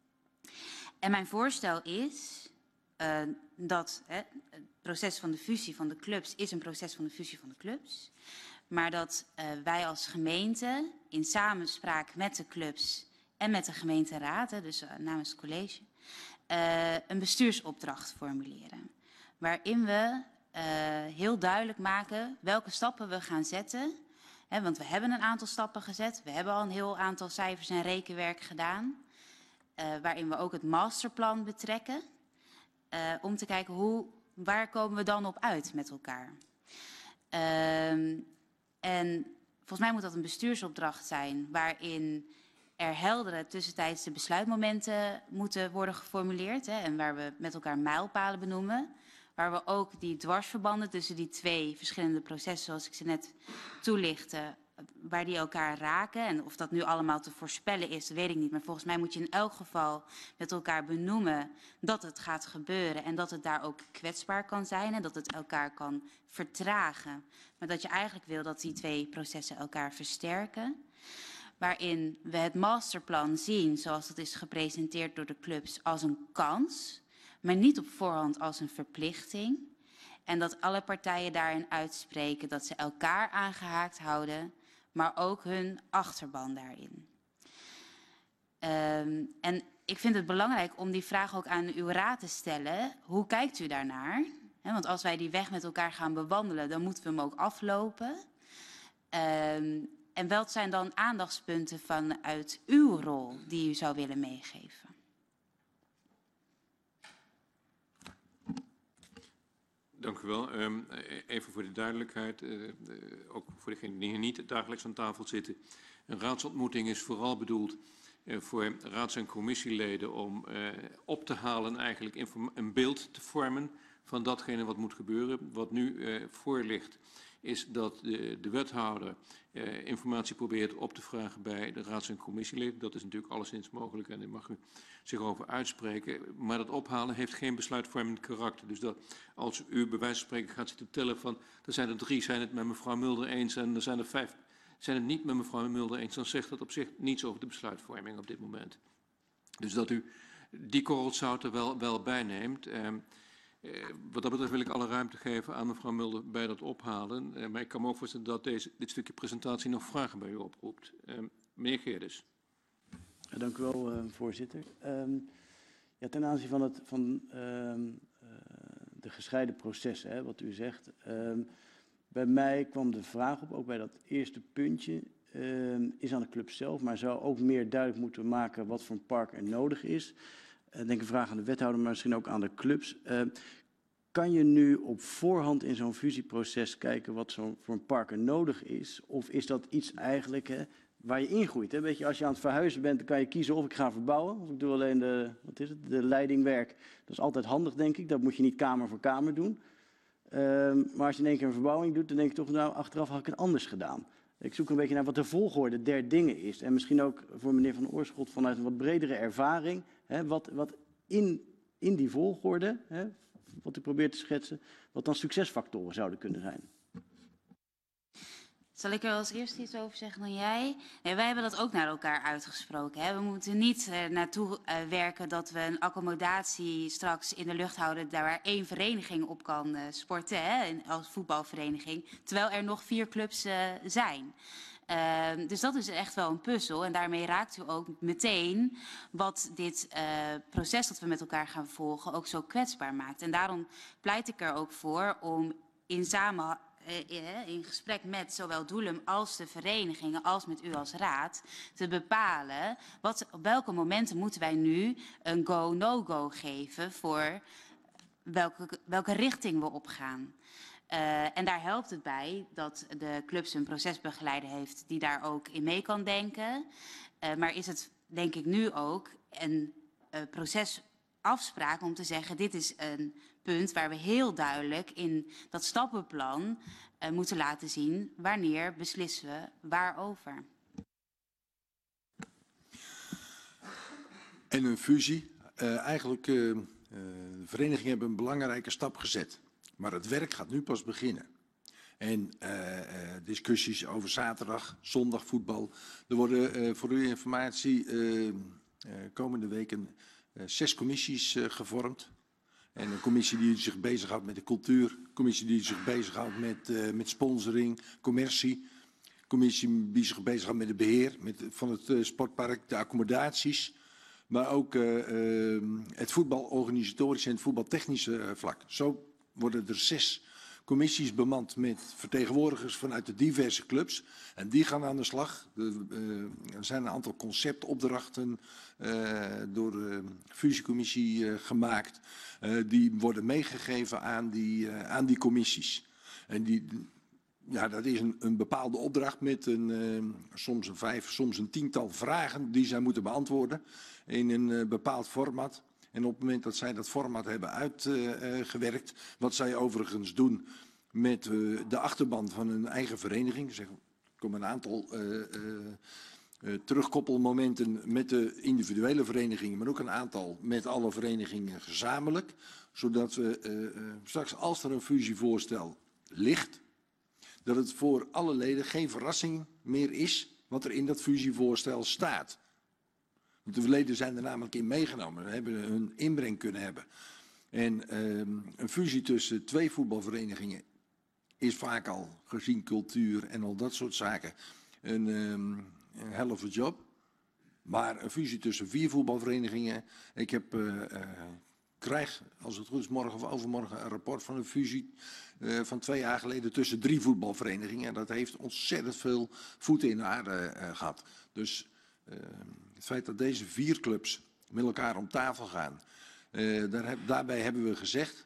En mijn voorstel is uh, dat hè, het proces van de fusie van de clubs is een proces van de fusie van de clubs. Maar dat uh, wij als gemeente in samenspraak met de clubs en met de gemeenteraad, hè, dus uh, namens het college, uh, een bestuursopdracht formuleren. Waarin we uh, heel duidelijk maken welke stappen we gaan zetten. Hè, want we hebben een aantal stappen gezet. We hebben al een heel aantal cijfers en rekenwerk gedaan. Uh, waarin we ook het masterplan betrekken. Uh, om te kijken hoe, waar komen we dan op uit met elkaar. Uh, en volgens mij moet dat een bestuursopdracht zijn waarin er heldere tussentijdse besluitmomenten moeten worden geformuleerd. Hè, en waar we met elkaar mijlpalen benoemen. Waar we ook die dwarsverbanden tussen die twee verschillende processen, zoals ik ze net toelichtte, waar die elkaar raken. En of dat nu allemaal te voorspellen is, weet ik niet. Maar volgens mij moet je in elk geval met elkaar benoemen dat het gaat gebeuren. En dat het daar ook kwetsbaar kan zijn en dat het elkaar kan vertragen. Maar dat je eigenlijk wil dat die twee processen elkaar versterken. Waarin we het masterplan zien, zoals dat is gepresenteerd door de clubs, als een kans. Maar niet op voorhand als een verplichting. En dat alle partijen daarin uitspreken dat ze elkaar aangehaakt houden, maar ook hun achterban daarin. Um, en ik vind het belangrijk om die vraag ook aan uw raad te stellen. Hoe kijkt u daarnaar? He, want als wij die weg met elkaar gaan bewandelen, dan moeten we hem ook aflopen. Um, en wat zijn dan aandachtspunten vanuit uw rol die u zou willen meegeven? Dank u wel. Um, even voor de duidelijkheid, uh, uh, ook voor degenen die hier niet dagelijks aan tafel zitten. Een raadsontmoeting is vooral bedoeld uh, voor raads- en commissieleden om uh, op te halen, eigenlijk een beeld te vormen van datgene wat moet gebeuren. Wat nu uh, voor ligt is dat de, de wethouder uh, informatie probeert op te vragen bij de raads- en commissieleden. Dat is natuurlijk alleszins mogelijk en daar mag u zich over uitspreken. Maar dat ophalen heeft geen besluitvormend karakter. Dus dat als u bij wijze van spreken gaat zitten tellen van, er zijn er drie, zijn het met mevrouw Mulder eens en er zijn er vijf, zijn het niet met mevrouw Mulder eens, dan zegt dat op zich niets over de besluitvorming op dit moment. Dus dat u die korrelzout er wel, wel bij neemt. Uh, Uh, wat dat betreft wil ik alle ruimte geven aan mevrouw Mulder bij dat ophalen. Uh, maar ik kan me ook voorstellen dat deze, dit stukje presentatie nog vragen bij u oproept. Uh, meneer Geerdes. Ja, dank u wel, uh, voorzitter. Um, ja, ten aanzien van, het, van um, uh, de gescheiden processen, hè, wat u zegt. Um, bij mij kwam de vraag op, ook bij dat eerste puntje, um, is aan de club zelf, maar zou ook meer duidelijk moeten maken wat voor een park er nodig is. Ik uh, denk een vraag aan de wethouder, maar misschien ook aan de clubs. Uh, kan je nu op voorhand in zo'n fusieproces kijken wat zo voor een park er nodig is? Of is dat iets eigenlijk hè, waar je ingroeit? Hè? Weet je, als je aan het verhuizen bent, dan kan je kiezen of ik ga verbouwen. Of ik doe alleen de, wat is het, de leidingwerk. Dat is altijd handig, denk ik. Dat moet je niet kamer voor kamer doen. Uh, maar als je in één keer een verbouwing doet, dan denk je toch, nou, achteraf had ik het anders gedaan. Ik zoek een beetje naar wat de volgorde der dingen is. En misschien ook voor meneer Van Oorschot vanuit een wat bredere ervaring. Hè, wat, wat in, in die volgorde, hè, wat u probeert te schetsen, wat dan succesfactoren zouden kunnen zijn. Zal ik er als eerste iets over zeggen dan jij? Nee, wij hebben dat ook naar elkaar uitgesproken. Hè? We moeten niet uh, naartoe uh, werken dat we een accommodatie straks in de lucht houden daar waar één vereniging op kan uh, sporten, hè? Als voetbalvereniging, terwijl er nog vier clubs uh, zijn. Uh, dus dat is echt wel een puzzel en daarmee raakt u ook meteen wat dit uh, proces dat we met elkaar gaan volgen ook zo kwetsbaar maakt. En daarom pleit ik er ook voor om in samen in gesprek met zowel Doelum als de verenigingen als met u als raad te bepalen wat, op welke momenten moeten wij nu een go-no-go geven voor welke, welke richting we opgaan. Uh, en daar helpt het bij dat de clubs een procesbegeleider heeft die daar ook in mee kan denken. Uh, maar is het denk ik nu ook een uh, procesafspraak om te zeggen dit is een punt waar we heel duidelijk in dat stappenplan uh, moeten laten zien wanneer beslissen we waarover. En een fusie. Uh, eigenlijk, uh, uh, de verenigingen hebben een belangrijke stap gezet. Maar het werk gaat nu pas beginnen. En uh, uh, discussies over zaterdag, zondag voetbal. Er worden uh, voor uw informatie uh, uh, komende weken uh, zes commissies uh, gevormd. En een commissie die zich bezighoudt met de cultuur. Een commissie die zich bezighoudt met, uh, met sponsoring, commercie. Een commissie die zich bezighoudt met het beheer met, van het uh, sportpark, de accommodaties. Maar ook uh, uh, het voetbalorganisatorische en het voetbaltechnische uh, vlak. Zo worden er zes commissies bemand met vertegenwoordigers vanuit de diverse clubs. En die gaan aan de slag. De, uh, er zijn een aantal conceptopdrachten uh, door de fusiecommissie uh, gemaakt. Uh, die worden meegegeven aan die, uh, aan die commissies. En die, ja, dat is een, een bepaalde opdracht met een, uh, soms een vijf, soms een tiental vragen die zij moeten beantwoorden in een uh, bepaald format. En op het moment dat zij dat format hebben uitgewerkt, uh, wat zij overigens doen met uh, de achterban van hun eigen vereniging. Zeg, er komen een aantal uh, uh, uh, terugkoppelmomenten met de individuele verenigingen, maar ook een aantal met alle verenigingen gezamenlijk. Zodat we uh, uh, straks, als er een fusievoorstel ligt, dat het voor alle leden geen verrassing meer is wat er in dat fusievoorstel staat. Want de leden zijn er namelijk in meegenomen, ze hebben hun inbreng kunnen hebben. En uh, een fusie tussen twee voetbalverenigingen is vaak al, gezien cultuur en al dat soort zaken, een, um, een hell of a job. Maar een fusie tussen vier voetbalverenigingen, ik heb, uh, uh, krijg, als het goed is, morgen of overmorgen een rapport van een fusie uh, van twee jaar geleden tussen drie voetbalverenigingen. En dat heeft ontzettend veel voeten in de aarde uh, gehad. Dus uh, het feit dat deze vier clubs met elkaar om tafel gaan, uh, daar heb, daarbij hebben we gezegd,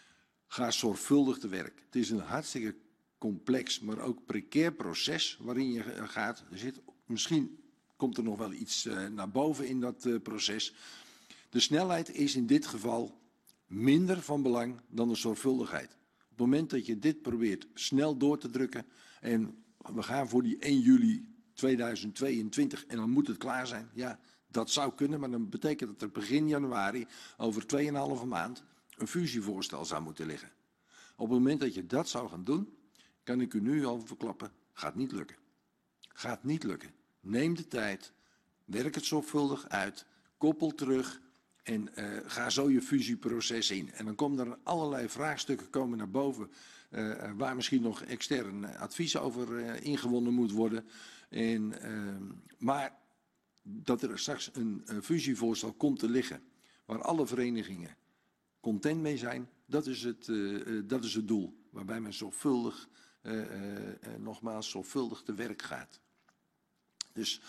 ga zorgvuldig te werk. Het is een hartstikke complex, maar ook precair proces waarin je gaat. Er zit, misschien komt er nog wel iets uh, naar boven in dat uh, proces. De snelheid is in dit geval minder van belang dan de zorgvuldigheid. Op het moment dat je dit probeert snel door te drukken en we gaan voor die één juli tweeduizend tweeëntwintig en dan moet het klaar zijn. Ja, dat zou kunnen, maar dan betekent dat er begin januari over tweeënhalve maand een fusievoorstel zou moeten liggen. Op het moment dat je dat zou gaan doen, kan ik u nu al verklappen, gaat niet lukken. Gaat niet lukken. Neem de tijd, werk het zorgvuldig uit, koppel terug en uh, ga zo je fusieproces in. En dan komen er allerlei vraagstukken komen naar boven uh, waar misschien nog extern advies over uh, ingewonnen moet worden. En, uh, maar dat er straks een, een fusievoorstel komt te liggen waar alle verenigingen content mee zijn, dat is het, uh, uh, dat is het doel. Waarbij men zorgvuldig, uh, uh, uh, nogmaals, zorgvuldig te werk gaat. Dus,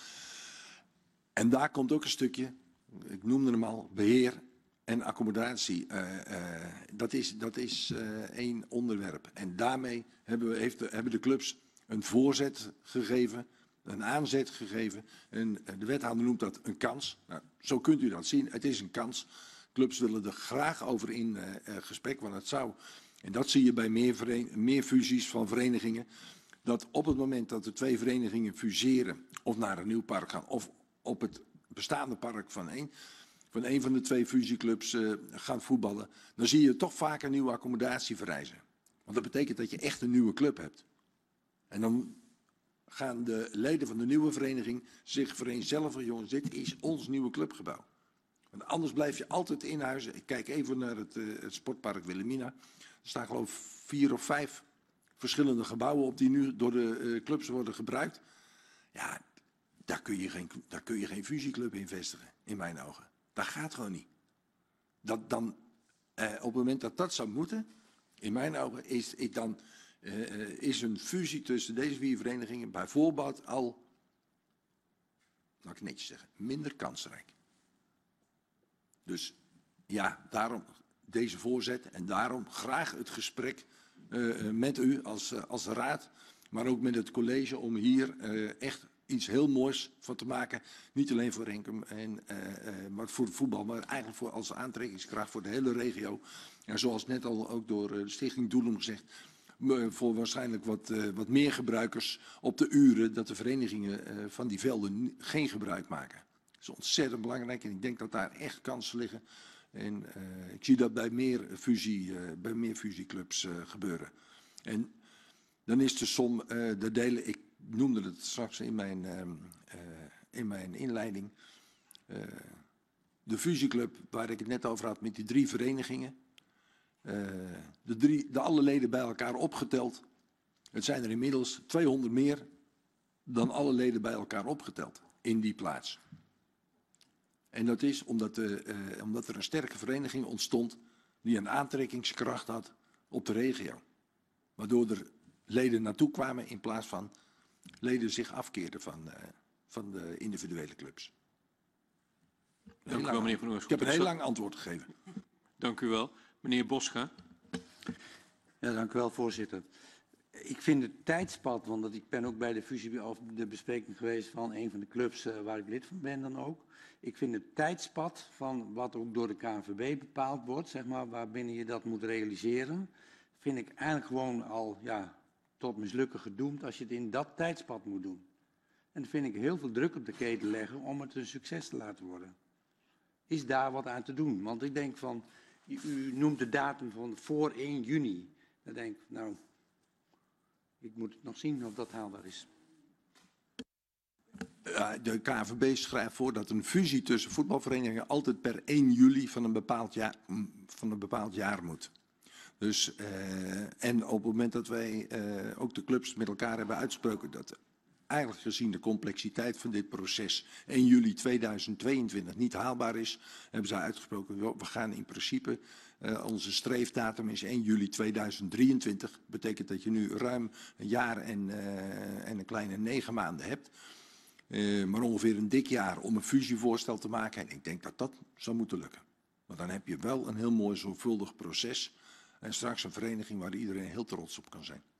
en daar komt ook een stukje, ik noemde hem al, beheer en accommodatie. Uh, uh, dat is, dat is uh, één onderwerp. En daarmee hebben, we, heeft de, hebben de clubs een voorzet gegeven, een aanzet gegeven. En de wethouder noemt dat een kans. Nou, zo kunt u dat zien. Het is een kans. Clubs willen er graag over in uh, gesprek, want het zou, en dat zie je bij meer, veren, meer fusies van verenigingen, dat op het moment dat de twee verenigingen fuseren of naar een nieuw park gaan of op het bestaande park van één van, een van de twee fusieclubs uh, gaan voetballen, dan zie je toch vaak een nieuwe accommodatie vereisen. Want dat betekent dat je echt een nieuwe club hebt. En dan gaan de leden van de nieuwe vereniging zich vereenzelvigen. Jongens, dit is ons nieuwe clubgebouw. Want anders blijf je altijd in huizen. Ik kijk even naar het, uh, het sportpark Wilhelmina. Er staan geloof ik vier of vijf verschillende gebouwen op die nu door de uh, clubs worden gebruikt. Ja, daar kun je geen, daar kun je geen fusieclub in vestigen, in mijn ogen. Dat gaat gewoon niet. Dat dan, uh, op het moment dat dat zou moeten, in mijn ogen, is, is, dan, uh, is een fusie tussen deze vier verenigingen bijvoorbeeld al, laat ik netjes zeggen, minder kansrijk. Dus ja, daarom deze voorzet en daarom graag het gesprek uh, met u als, uh, als raad, maar ook met het college om hier uh, echt iets heel moois van te maken. Niet alleen voor Renkum en uh, uh, maar voor het voetbal, maar eigenlijk voor als aantrekkingskracht voor de hele regio. En zoals net al ook door uh, de Stichting Doelum gezegd, uh, voor waarschijnlijk wat, uh, wat meer gebruikers op de uren dat de verenigingen uh, van die velden geen gebruik maken. Dat is ontzettend belangrijk en ik denk dat daar echt kansen liggen. En uh, ik zie dat bij meer, fusie, uh, bij meer fusieclubs uh, gebeuren. En dan is de som, uh, de delen, ik noemde het straks in mijn, uh, uh, in mijn inleiding. Uh, de fusieclub waar ik het net over had met die drie verenigingen. Uh, de, drie, de alle leden bij elkaar opgeteld. Het zijn er inmiddels tweehonderd meer dan alle leden bij elkaar opgeteld in die plaats. En dat is omdat, de, uh, omdat er een sterke vereniging ontstond die een aantrekkingskracht had op de regio. Waardoor er leden naartoe kwamen in plaats van leden zich afkeerden van, uh, van de individuele clubs. Dank u wel, meneer Van Oorschot. Ik heb een heel lang antwoord gegeven. Dank u wel. Meneer Bosga. Ja, dank u wel, voorzitter. Ik vind het tijdspad, want ik ben ook bij de fusie of de bespreking geweest van een van de clubs uh, waar ik lid van ben dan ook. Ik vind het tijdspad van wat ook door de K N V B bepaald wordt, zeg maar, waarbinnen je dat moet realiseren, vind ik eigenlijk gewoon al ja, tot mislukken gedoemd als je het in dat tijdspad moet doen. En dan vind ik heel veel druk op de keten leggen om het een succes te laten worden. Is daar wat aan te doen? Want ik denk van, u, u noemt de datum van voor één juni. Dan denk ik, nou, ik moet het nog zien of dat haalbaar is. De K N V B schrijft voor dat een fusie tussen voetbalverenigingen altijd per één juli van een bepaald jaar, van een bepaald jaar moet. Dus, uh, en op het moment dat wij uh, ook de clubs met elkaar hebben uitgesproken dat eigenlijk gezien de complexiteit van dit proces één juli tweeduizend tweeëntwintig niet haalbaar is, hebben zij uitgesproken, joh, we gaan in principe, uh, onze streefdatum is één juli tweeduizend drieëntwintig. Betekent dat je nu ruim een jaar en, uh, en een kleine negen maanden hebt. Uh, maar ongeveer een dik jaar om een fusievoorstel te maken. En ik denk dat dat zou moeten lukken. Want dan heb je wel een heel mooi zorgvuldig proces. En straks een vereniging waar iedereen heel trots op kan zijn.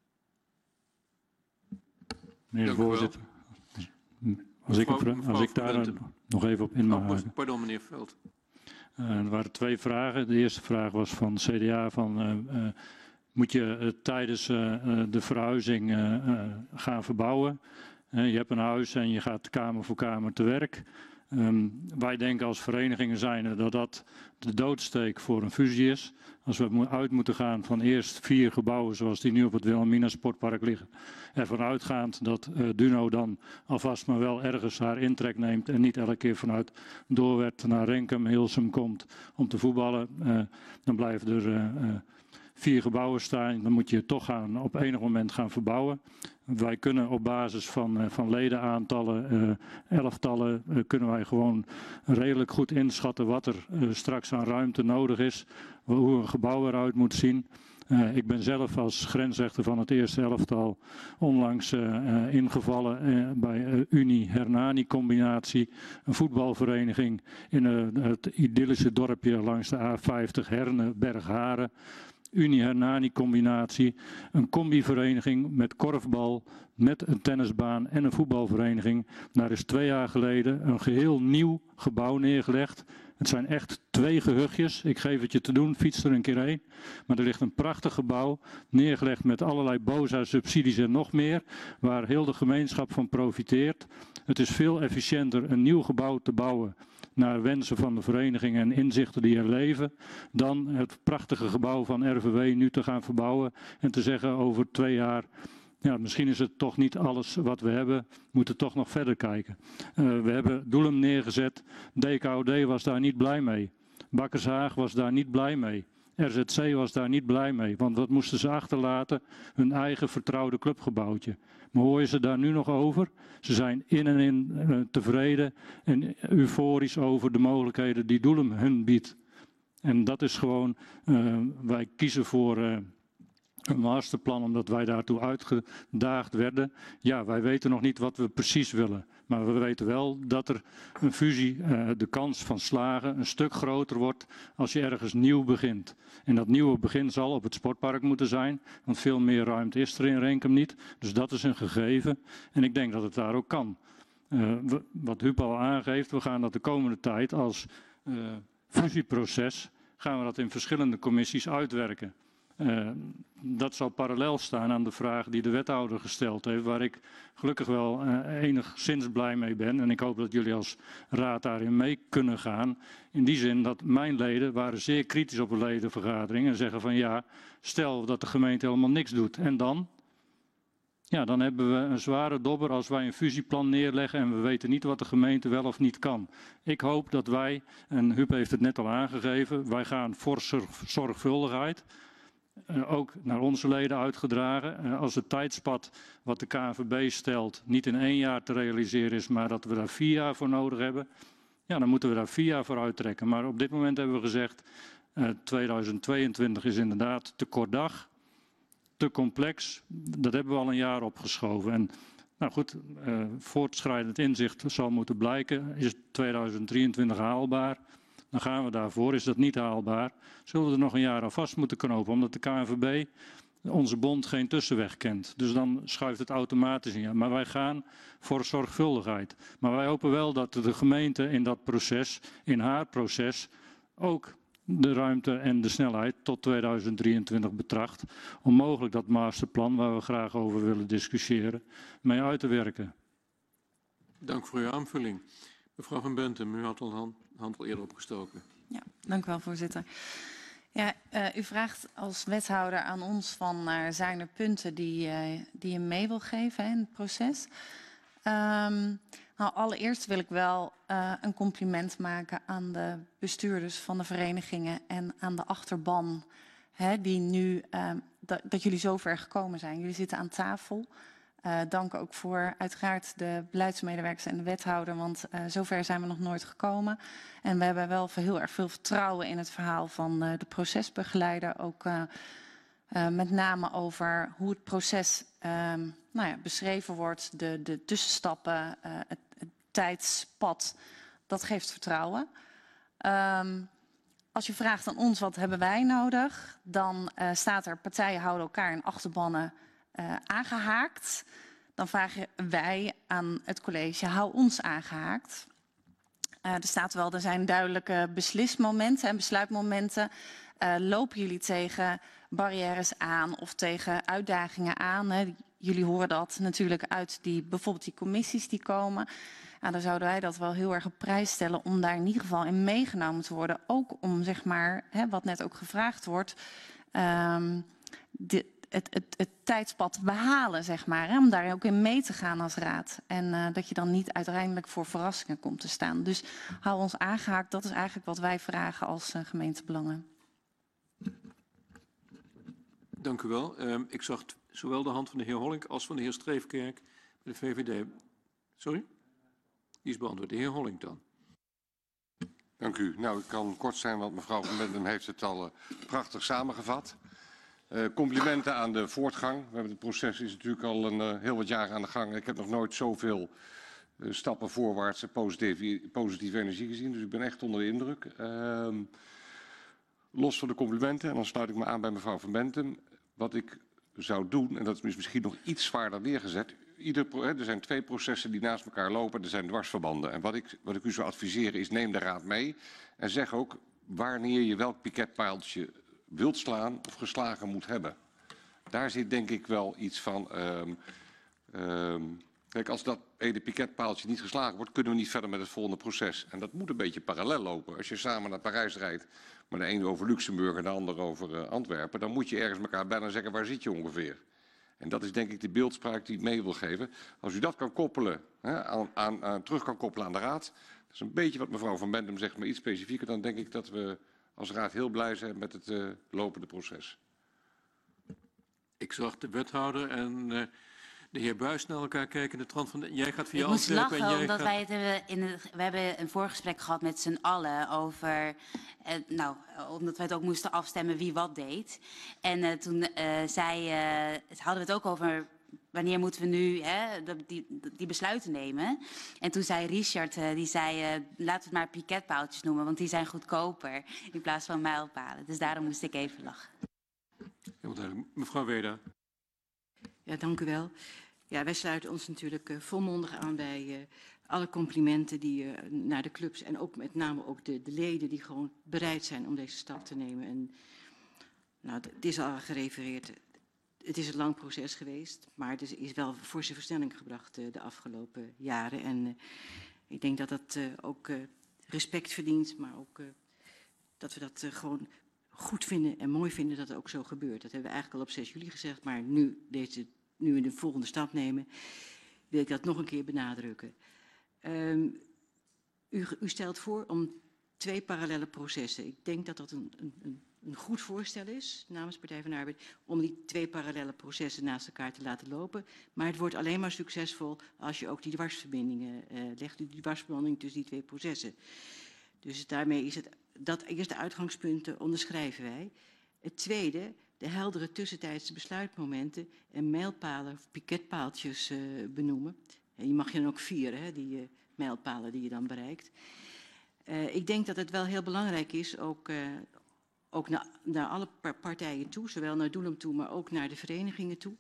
Meneer de voorzitter, als ik, een, als ik daar nog even op in mag haken. Pardon, meneer Veld. Uh, er waren twee vragen. De eerste vraag was van C D A van uh, uh, moet je uh, tijdens uh, de verhuizing uh, uh, gaan verbouwen? Uh, je hebt een huis en je gaat kamer voor kamer te werk. Um, wij denken als verenigingen zijn dat dat de doodsteek voor een fusie is. Als we uit moeten gaan van eerst vier gebouwen zoals die nu op het Wilhelmina Sportpark liggen. Ervan uitgaand dat uh, Duno dan alvast maar wel ergens haar intrek neemt. En niet elke keer vanuit Doorwerth naar Renkum, Hilsum komt om te voetballen. Uh, dan blijven er uh, uh, vier gebouwen staan. Dan moet je toch gaan, op enig moment gaan verbouwen. Wij kunnen op basis van, uh, van ledenaantallen, uh, elftallen, uh, kunnen wij gewoon redelijk goed inschatten wat er uh, straks aan ruimte nodig is. Hoe een gebouw eruit moet zien. Uh, ik ben zelf als grensrechter van het eerste elftal onlangs uh, uh, ingevallen uh, bij uh, Unie-Hernani-combinatie. Een voetbalvereniging in uh, het idyllische dorpje langs de A vijftig Herne-Bergharen. Unie-Hernani-combinatie, een combivereniging met korfbal, met een tennisbaan en een voetbalvereniging. Daar is twee jaar geleden een geheel nieuw gebouw neergelegd. Het zijn echt twee gehuchtjes. Ik geef het je te doen, fiets er een keer heen. Maar er ligt een prachtig gebouw, neergelegd met allerlei BOZA-subsidies en nog meer, waar heel de gemeenschap van profiteert. Het is veel efficiënter een nieuw gebouw te bouwen naar wensen van de verenigingen en inzichten die er leven, dan het prachtige gebouw van R V W nu te gaan verbouwen en te zeggen over twee jaar ja, misschien is het toch niet alles wat we hebben. We moeten toch nog verder kijken. Uh, we hebben Doelum neergezet. D K O D was daar niet blij mee. Bakkershaag was daar niet blij mee. R Z C was daar niet blij mee. Want wat moesten ze achterlaten? Hun eigen vertrouwde clubgebouwtje. Maar hoor je ze daar nu nog over? Ze zijn in en in uh, tevreden en euforisch over de mogelijkheden die Doelum hun biedt. En dat is gewoon, uh, wij kiezen voor uh, een masterplan omdat wij daartoe uitgedaagd werden. Ja, wij weten nog niet wat we precies willen. Maar we weten wel dat er een fusie, uh, de kans van slagen, een stuk groter wordt als je ergens nieuw begint. En dat nieuwe begin zal op het sportpark moeten zijn, want veel meer ruimte is er in Renkum niet. Dus dat is een gegeven en ik denk dat het daar ook kan. Uh, we, wat Huub al aangeeft, we gaan dat de komende tijd als uh, fusieproces, gaan we dat in verschillende commissies uitwerken. Uh, dat zal parallel staan aan de vraag die de wethouder gesteld heeft, waar ik gelukkig wel uh, enigszins blij mee ben. En ik hoop dat jullie als raad daarin mee kunnen gaan. In die zin dat mijn leden waren zeer kritisch op een ledenvergadering en zeggen van ja, stel dat de gemeente helemaal niks doet. En dan? Ja, dan hebben we een zware dobber als wij een fusieplan neerleggen en we weten niet wat de gemeente wel of niet kan. Ik hoop dat wij, en Huub heeft het net al aangegeven, wij gaan voor zorg, zorgvuldigheid. Uh, ook naar onze leden uitgedragen. Uh, als het tijdspad wat de K N V B stelt niet in één jaar te realiseren is, maar dat we daar vier jaar voor nodig hebben, ja, dan moeten we daar vier jaar voor uittrekken. Maar op dit moment hebben we gezegd, uh, tweeduizend tweeëntwintig is inderdaad te kort dag, te complex. Dat hebben we al een jaar opgeschoven. En nou goed, uh, voortschrijdend inzicht zal moeten blijken. Is tweeduizend drieëntwintig haalbaar? Dan gaan we daarvoor. Is dat niet haalbaar? Zullen we er nog een jaar aan vast moeten knopen, omdat de K N V B, onze bond, geen tussenweg kent. Dus dan schuift het automatisch in. Maar wij gaan voor zorgvuldigheid. Maar wij hopen wel dat de gemeente in dat proces, in haar proces, ook de ruimte en de snelheid tot tweeduizend drieëntwintig betracht, om mogelijk dat masterplan, waar we graag over willen discussiëren, mee uit te werken. Dank voor uw aanvulling. Mevrouw Van Bentum, u had al hand, hand al eerder opgestoken. Ja, dank u wel, voorzitter. Ja, uh, u vraagt als wethouder aan ons van uh, zijn er punten die, uh, die je mee wil geven hè, in het proces. Um, nou, allereerst wil ik wel uh, een compliment maken aan de bestuurders van de verenigingen en aan de achterban, hè, die nu, uh, dat, dat jullie zo ver gekomen zijn. Jullie zitten aan tafel. Uh, dank ook voor uiteraard de beleidsmedewerkers en de wethouder, want uh, zover zijn we nog nooit gekomen. En we hebben wel heel erg veel vertrouwen in het verhaal van uh, de procesbegeleider. Ook uh, uh, met name over hoe het proces uh, nou ja, beschreven wordt, de, de tussenstappen, uh, het, het tijdspad. Dat geeft vertrouwen. Um, als je vraagt aan ons wat hebben wij nodig, dan uh, staat er partijen houden elkaar in achterbannen Uh, aangehaakt, dan vragen wij aan het college, hou ons aangehaakt. Uh, er staat wel, er zijn duidelijke beslismomenten en besluitmomenten. Uh, lopen jullie tegen barrières aan of tegen uitdagingen aan? Hè? Jullie horen dat natuurlijk uit die, bijvoorbeeld die commissies die komen. Nou, dan zouden wij dat wel heel erg op prijs stellen om daar in ieder geval in meegenomen te worden. Ook om, zeg maar, hè, wat net ook gevraagd wordt, um, de, Het, het, het tijdspad behalen, zeg maar. Hè, om daar ook in mee te gaan als raad. En uh, dat je dan niet uiteindelijk voor verrassingen komt te staan. Dus hou ons aangehaakt. Dat is eigenlijk wat wij vragen als uh, gemeentebelangen. Dank u wel. Uh, ik zag zowel de hand van de heer Hollink als van de heer Streefkerk bij de V V D. Sorry? Die is beantwoord. De heer Hollink dan. Dank u. Nou, ik kan kort zijn, want mevrouw Van Bentum heeft het al uh, prachtig samengevat. Uh, complimenten aan de voortgang. We hebben het proces is natuurlijk al een uh, heel wat jaren aan de gang. Ik heb nog nooit zoveel uh, stappen voorwaarts en positieve, positieve energie gezien. Dus ik ben echt onder de indruk. Uh, los van de complimenten, en dan sluit ik me aan bij mevrouw Van Bentum. Wat ik zou doen, en dat is misschien nog iets zwaarder neergezet. Ieder pro er zijn twee processen die naast elkaar lopen. Er zijn dwarsverbanden. En wat ik, wat ik u zou adviseren is, neem de raad mee. En zeg ook wanneer je welk piketpaaltje wilt slaan of geslagen moet hebben. Daar zit denk ik wel iets van. Um, um, kijk, als dat ene piketpaaltje niet geslagen wordt, kunnen we niet verder met het volgende proces. En dat moet een beetje parallel lopen. Als je samen naar Parijs rijdt, maar de ene over Luxemburg en de ander over uh, Antwerpen, dan moet je ergens elkaar bijna zeggen, waar zit je ongeveer? En dat is denk ik de beeldspraak die ik mee wil geven. Als u dat kan koppelen, hè, aan, aan, aan, terug kan koppelen aan de Raad. Dat is een beetje wat mevrouw Van Bentum zegt, maar iets specifieker. Dan denk ik dat we als Raad heel blij zijn met het uh, lopende proces. Ik zag de wethouder en uh, de heer Buijs naar elkaar kijken in de trant van... De, jij gaat via Ik moest Antwerpen lachen, en jij omdat gaat... wij het hebben in het, we hebben een voorgesprek gehad met z'n allen over... Eh, nou, omdat wij het ook moesten afstemmen wie wat deed. En uh, toen uh, zei, uh, hadden we het ook over... Wanneer moeten we nu hè, die, die besluiten nemen? En toen zei Richard, uh, die zei, uh, laten we het maar piketpaaltjes noemen, want die zijn goedkoper in plaats van mijlpalen. Dus daarom moest ik even lachen. Heel duidelijk. Mevrouw Weda. Ja, dank u wel. Ja, wij sluiten ons natuurlijk uh, volmondig aan bij uh, alle complimenten die uh, naar de clubs en ook met name ook de, de leden die gewoon bereid zijn om deze stap te nemen. En, nou, het is al gerefereerd. Het is een lang proces geweest, maar het is, is wel voor zijn versnelling gebracht uh, de afgelopen jaren. En uh, ik denk dat dat uh, ook uh, respect verdient, maar ook uh, dat we dat uh, gewoon goed vinden en mooi vinden dat het ook zo gebeurt. Dat hebben we eigenlijk al op zes juli gezegd, maar nu, deze, nu we de volgende stap nemen, wil ik dat nog een keer benadrukken. Um, u, u stelt voor om twee parallele processen. Ik denk dat dat een, een, een een goed voorstel is, namens Partij van de Arbeid, om die twee parallele processen naast elkaar te laten lopen. Maar het wordt alleen maar succesvol als je ook die dwarsverbindingen uh, legt, die dwarsverbinding tussen die twee processen. Dus daarmee is het, dat eerste uitgangspunt onderschrijven wij. Het tweede, de heldere tussentijdse besluitmomenten en mijlpalen of piketpaaltjes uh, benoemen. En je mag je dan ook vieren, hè, die uh, mijlpalen die je dan bereikt. Uh, ik denk dat het wel heel belangrijk is, ook... Uh, Ook naar, naar alle partijen toe, zowel naar Doelum toe, maar ook naar de verenigingen toe.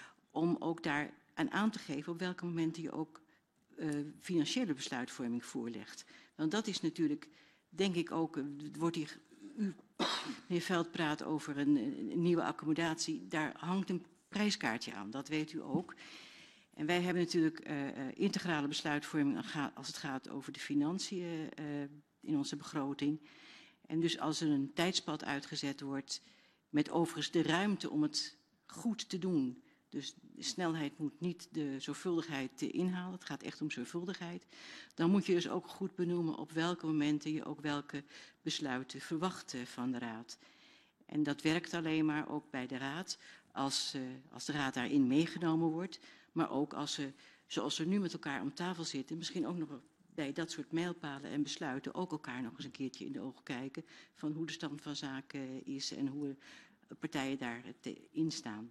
Om ook daar aan aan te geven op welke momenten je ook uh, financiële besluitvorming voorlegt. Want dat is natuurlijk, denk ik ook, het wordt hier, u, meneer Veld praat over een, een nieuwe accommodatie. Daar hangt een prijskaartje aan, dat weet u ook. En wij hebben natuurlijk uh, uh, integrale besluitvorming als het gaat over de financiën uh, in onze begroting. En dus als er een tijdspad uitgezet wordt, met overigens de ruimte om het goed te doen. Dus de snelheid moet niet de zorgvuldigheid inhalen, het gaat echt om zorgvuldigheid. Dan moet je dus ook goed benoemen op welke momenten je ook welke besluiten verwacht van de Raad. En dat werkt alleen maar ook bij de Raad, als, uh, als de Raad daarin meegenomen wordt. Maar ook als ze, zoals we nu met elkaar om tafel zitten, misschien ook nog bij dat soort mijlpalen en besluiten ook elkaar nog eens een keertje in de ogen kijken van hoe de stand van zaken is en hoe partijen daarin staan.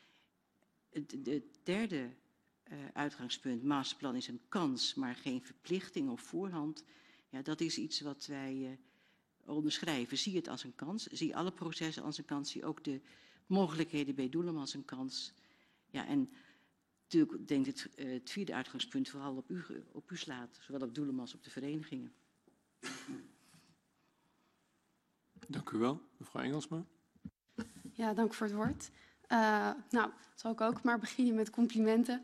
Het de derde uh, uitgangspunt, masterplan, is een kans, maar geen verplichting of voorhand. Ja, dat is iets wat wij uh, onderschrijven. Zie het als een kans, zie alle processen als een kans, zie ook de mogelijkheden bij Doelum als een kans. Ja, en natuurlijk denk ik het, uh, het vierde uitgangspunt vooral op u, op u slaat, zowel op Doelum als op de verenigingen. Dank u wel. Mevrouw Engelsma. Ja, dank voor het woord. Uh, nou, zal ik ook maar beginnen met complimenten.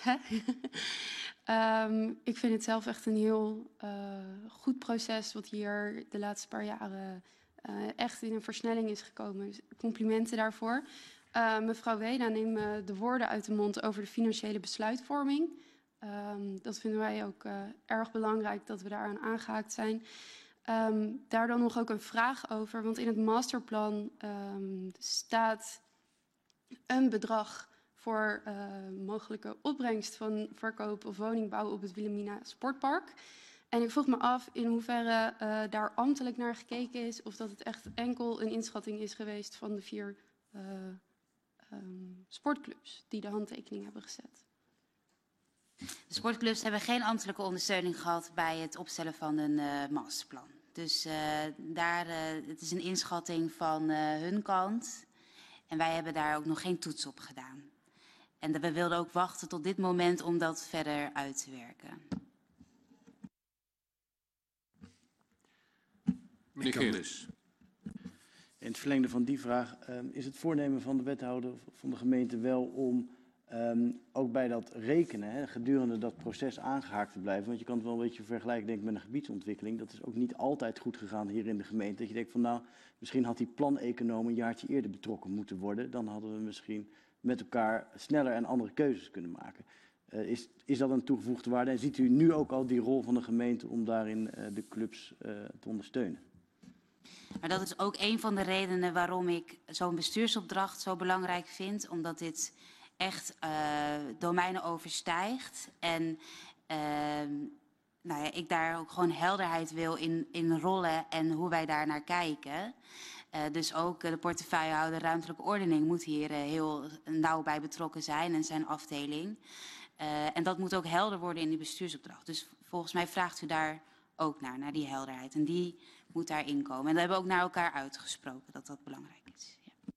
um, ik vind het zelf echt een heel uh, goed proces wat hier de laatste paar jaren uh, echt in een versnelling is gekomen. Dus complimenten daarvoor. Uh, mevrouw Weda neemt de woorden uit de mond over de financiële besluitvorming. Um, dat vinden wij ook uh, erg belangrijk dat we daaraan aangehaakt zijn. Um, daar dan nog ook een vraag over, want in het masterplan um, staat een bedrag voor uh, mogelijke opbrengst van verkoop of woningbouw op het Wilhelmina Sportpark. En ik vroeg me af in hoeverre uh, daar ambtelijk naar gekeken is, of dat het echt enkel een inschatting is geweest van de vier uh, um, sportclubs die de handtekening hebben gezet. De sportclubs hebben geen ambtelijke ondersteuning gehad bij het opstellen van een uh, masterplan. Dus uh, daar, uh, het is een inschatting van uh, hun kant. En wij hebben daar ook nog geen toets op gedaan. En we wilden ook wachten tot dit moment om dat verder uit te werken. Meneer Gelis. In het verlengde van die vraag, uh, is het voornemen van de wethouder van de gemeente wel om um, ook bij dat rekenen, hè, gedurende dat proces aangehaakt te blijven? Want je kan het wel een beetje vergelijken denk ik, met een gebiedsontwikkeling. Dat is ook niet altijd goed gegaan hier in de gemeente. Dat je denkt van nou, misschien had die planeconoom een jaartje eerder betrokken moeten worden. Dan hadden we misschien met elkaar sneller en andere keuzes kunnen maken. Uh, is, is dat een toegevoegde waarde? En ziet u nu ook al die rol van de gemeente om daarin uh, de clubs uh, te ondersteunen? Maar dat is ook een van de redenen waarom ik zo'n bestuursopdracht zo belangrijk vind. Omdat dit echt uh, domeinen overstijgt. En uh, nou ja, ik daar ook gewoon helderheid wil in, in rollen en hoe wij daar naar kijken. Uh, dus ook uh, de portefeuillehouder ruimtelijke ordening moet hier uh, heel nauw bij betrokken zijn en zijn afdeling. Uh, en dat moet ook helder worden in die bestuursopdracht. Dus volgens mij vraagt u daar ook naar, naar die helderheid. En die moet daarin komen. En dat hebben we ook naar elkaar uitgesproken, dat dat belangrijk is. Ja.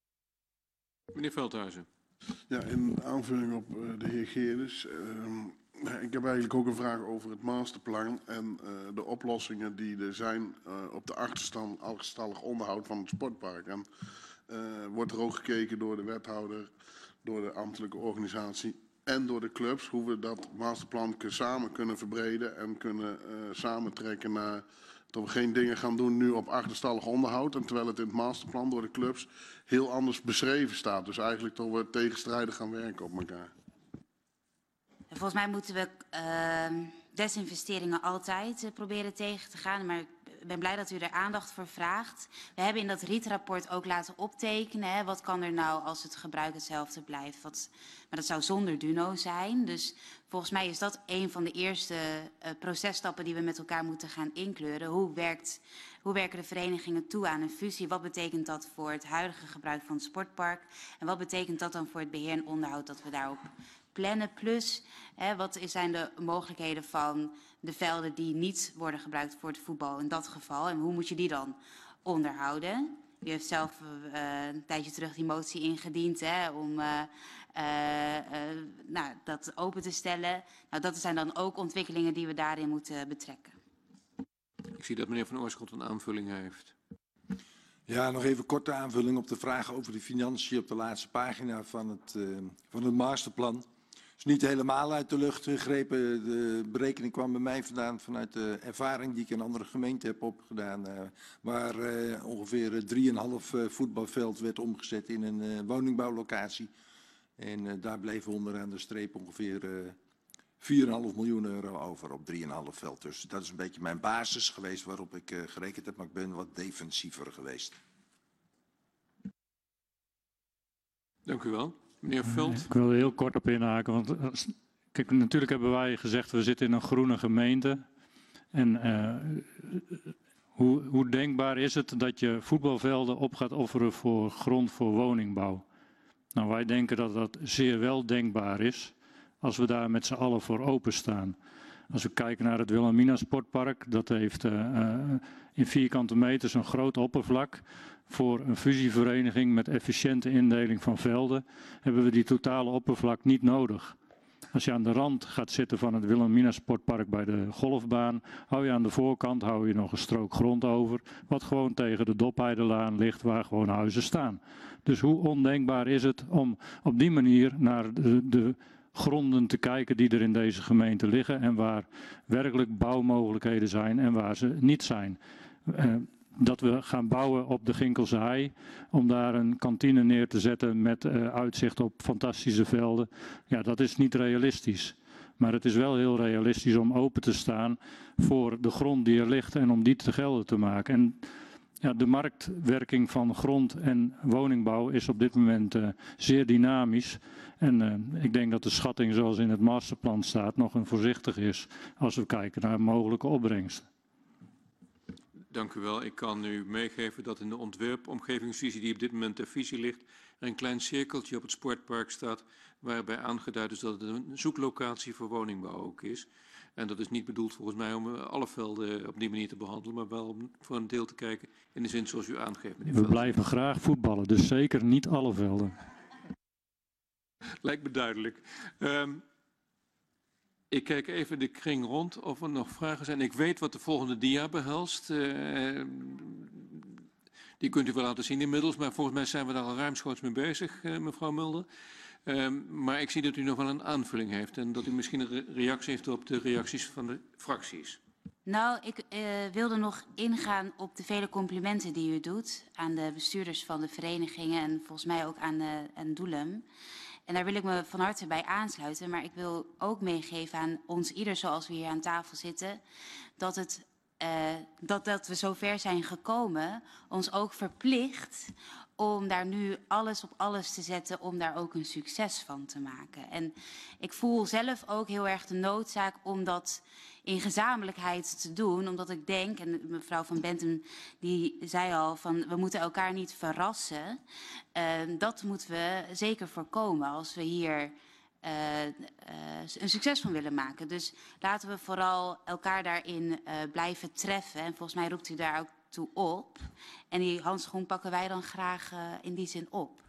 Meneer Veldhuizen. Ja, in aanvulling op uh, de heer Geerdes. Uh, ik heb eigenlijk ook een vraag over het masterplan en uh, de oplossingen die er zijn uh, op de achterstand, achterstallig onderhoud van het sportpark. En uh, wordt er ook gekeken door de wethouder, door de ambtelijke organisatie en door de clubs, hoe we dat masterplan samen kunnen verbreden en kunnen uh, samentrekken naar dat we geen dingen gaan doen nu op achterstallig onderhoud. En terwijl het in het masterplan door de clubs heel anders beschreven staat. Dus eigenlijk dat we tegenstrijdig gaan werken op elkaar. Volgens mij moeten we uh, desinvesteringen altijd uh, proberen tegen te gaan. Maar ik ben blij dat u er aandacht voor vraagt. We hebben in dat R I T-rapport ook laten optekenen. Hè, wat kan er nou als het gebruik hetzelfde blijft? Wat, maar dat zou zonder Duno zijn. Dus volgens mij is dat een van de eerste uh, processtappen die we met elkaar moeten gaan inkleuren. Hoe, werkt, hoe werken de verenigingen toe aan een fusie? Wat betekent dat voor het huidige gebruik van het sportpark? En wat betekent dat dan voor het beheer en onderhoud dat we daarop plannen? Plus, hè, wat zijn de mogelijkheden van de velden die niet worden gebruikt voor het voetbal in dat geval? En hoe moet je die dan onderhouden? U heeft zelf uh, een tijdje terug die motie ingediend hè, om uh, uh, uh, nou, dat open te stellen. Nou, dat zijn dan ook ontwikkelingen die we daarin moeten betrekken. Ik zie dat meneer Van Oorschot een aanvulling heeft. Ja, nog even korte aanvulling op de vraag over de financiën op de laatste pagina van het, uh, van het masterplan. Het is niet helemaal uit de lucht gegrepen. De berekening kwam bij mij vandaan vanuit de ervaring die ik in andere gemeenten heb opgedaan. Uh, waar uh, ongeveer drieënhalf uh, voetbalveld werd omgezet in een uh, woningbouwlocatie. En uh, daar bleef onderaan de streep ongeveer uh, vier komma vijf miljoen euro over op drieënhalf veld. Dus dat is een beetje mijn basis geweest waarop ik uh, gerekend heb. Maar ik ben wat defensiever geweest. Dank u wel. Meneer Veld. Ik wil er heel kort op inhaken. Want kijk, natuurlijk hebben wij gezegd, we zitten in een groene gemeente. En uh, hoe, hoe denkbaar is het dat je voetbalvelden op gaat offeren voor grond voor woningbouw? Nou, wij denken dat dat zeer wel denkbaar is, als we daar met z'n allen voor openstaan. Als we kijken naar het Wilhelmina Sportpark, dat heeft uh, uh, in vierkante meters een groot oppervlak. Voor een fusievereniging met efficiënte indeling van velden hebben we die totale oppervlak niet nodig. Als je aan de rand gaat zitten van het Wilhelmina Sportpark bij de golfbaan, hou je aan de voorkant hou je nog een strook grond over, wat gewoon tegen de Dopheidelaan ligt waar gewoon huizen staan. Dus hoe ondenkbaar is het om op die manier naar de, de gronden te kijken die er in deze gemeente liggen en waar werkelijk bouwmogelijkheden zijn en waar ze niet zijn. Uh, dat we gaan bouwen op de Ginkelse Hei, om daar een kantine neer te zetten met uh, uitzicht op fantastische velden. Ja, dat is niet realistisch. Maar het is wel heel realistisch om open te staan voor de grond die er ligt en om die te gelden te maken. En ja, de marktwerking van grond en woningbouw is op dit moment uh, zeer dynamisch. En uh, ik denk dat de schatting zoals in het masterplan staat nog een voorzichtig is als we kijken naar mogelijke opbrengsten. Dank u wel. Ik kan u meegeven dat in de ontwerpomgevingsvisie die op dit moment ter visie ligt, er een klein cirkeltje op het sportpark staat waarbij aangeduid is dat het een zoeklocatie voor woningbouw ook is. En dat is niet bedoeld volgens mij om alle velden op die manier te behandelen, maar wel om voor een deel te kijken in de zin zoals u aangeeft, meneer We Veld. blijven graag voetballen, dus zeker niet alle velden. Lijkt me duidelijk. Um, Ik kijk even de kring rond of er nog vragen zijn. Ik weet wat de volgende dia behelst. Uh, die kunt u wel laten zien inmiddels, maar volgens mij zijn we daar al ruimschoots mee bezig, uh, mevrouw Mulder. Uh, maar ik zie dat u nog wel een aanvulling heeft en dat u misschien een re reactie heeft op de reacties van de fracties. Nou, ik uh, wilde nog ingaan op de vele complimenten die u doet aan de bestuurders van de verenigingen en volgens mij ook aan, de, aan Doelum. En daar wil ik me van harte bij aansluiten, maar ik wil ook meegeven aan ons ieder zoals we hier aan tafel zitten, dat, het, uh, dat, dat we zover zijn gekomen, ons ook verplicht om daar nu alles op alles te zetten om daar ook een succes van te maken. En ik voel zelf ook heel erg de noodzaak om dat in gezamenlijkheid te doen, omdat ik denk, en mevrouw Van Bentum die zei al, van we moeten elkaar niet verrassen. Uh, dat moeten we zeker voorkomen als we hier uh, uh, een succes van willen maken. Dus laten we vooral elkaar daarin uh, blijven treffen. En volgens mij roept u daar ook toe op. En die handschoen pakken wij dan graag uh, in die zin op.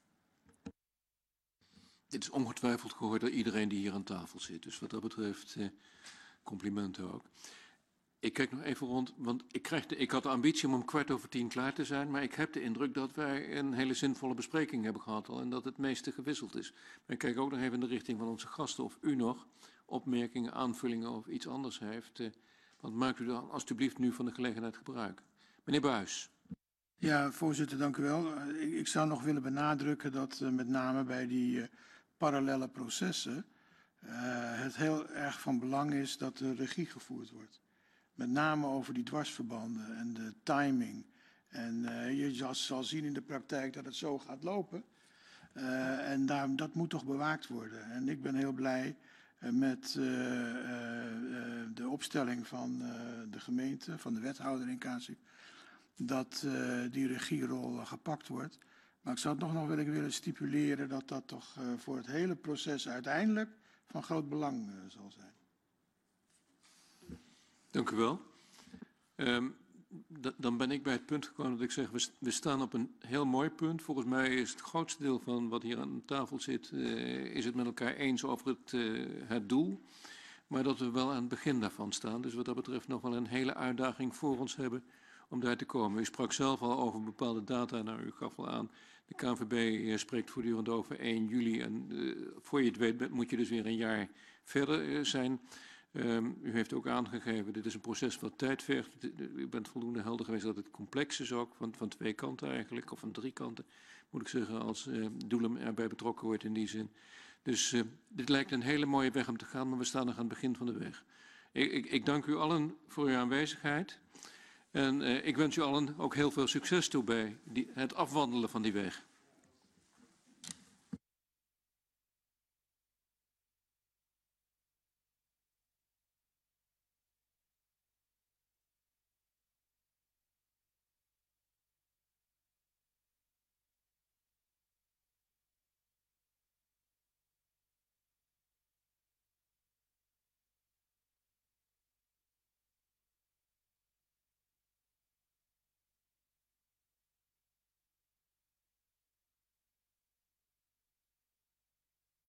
Dit is ongetwijfeld gehoord door iedereen die hier aan tafel zit. Dus wat dat betreft, eh, complimenten ook. Ik kijk nog even rond, want ik, krijg de, ik had de ambitie om om kwart over tien klaar te zijn. Maar ik heb de indruk dat wij een hele zinvolle bespreking hebben gehad al. En dat het meeste gewisseld is. Maar ik kijk ook nog even in de richting van onze gasten. Of u nog opmerkingen, aanvullingen of iets anders heeft. Eh, want maakt u dan alstublieft nu van de gelegenheid gebruik. Meneer Buijs. Ja, voorzitter, dank u wel. Ik, ik zou nog willen benadrukken dat uh, met name bij die uh, parallelle processen uh, het heel erg van belang is dat de regie gevoerd wordt. Met name over die dwarsverbanden en de timing. En uh, je zal, zal zien in de praktijk dat het zo gaat lopen. Uh, en daar, dat moet toch bewaakt worden. En ik ben heel blij uh, met uh, uh, de opstelling van uh, de gemeente, van de wethouder in Kaatsheuvel, dat uh, die regierol uh, gepakt wordt. Maar ik zou het nog, nog willen, willen stipuleren dat dat toch uh, voor het hele proces uiteindelijk van groot belang uh, zal zijn. Dank u wel. Um, dan ben ik bij het punt gekomen dat ik zeg, we, we staan op een heel mooi punt. Volgens mij is het grootste deel van wat hier aan tafel zit, uh, is het met elkaar eens over het, uh, het doel. Maar dat we wel aan het begin daarvan staan. Dus wat dat betreft nog wel een hele uitdaging voor ons hebben om daar te komen. U sprak zelf al over bepaalde data. Nou, u gaf al aan, de K N V B spreekt voortdurend over één juli. En uh, voor je het weet moet je dus weer een jaar verder uh, zijn. Um, u heeft ook aangegeven, dit is een proces wat tijd vergt. U bent voldoende helder geweest dat het complex is ook, van, van twee kanten eigenlijk, of van drie kanten, moet ik zeggen, als uh, Doelum erbij betrokken wordt in die zin. Dus uh, dit lijkt een hele mooie weg om te gaan, maar we staan nog aan het begin van de weg. Ik, ik, ik dank u allen voor uw aanwezigheid. En uh, ik wens u allen ook heel veel succes toe bij die, het afwandelen van die weg.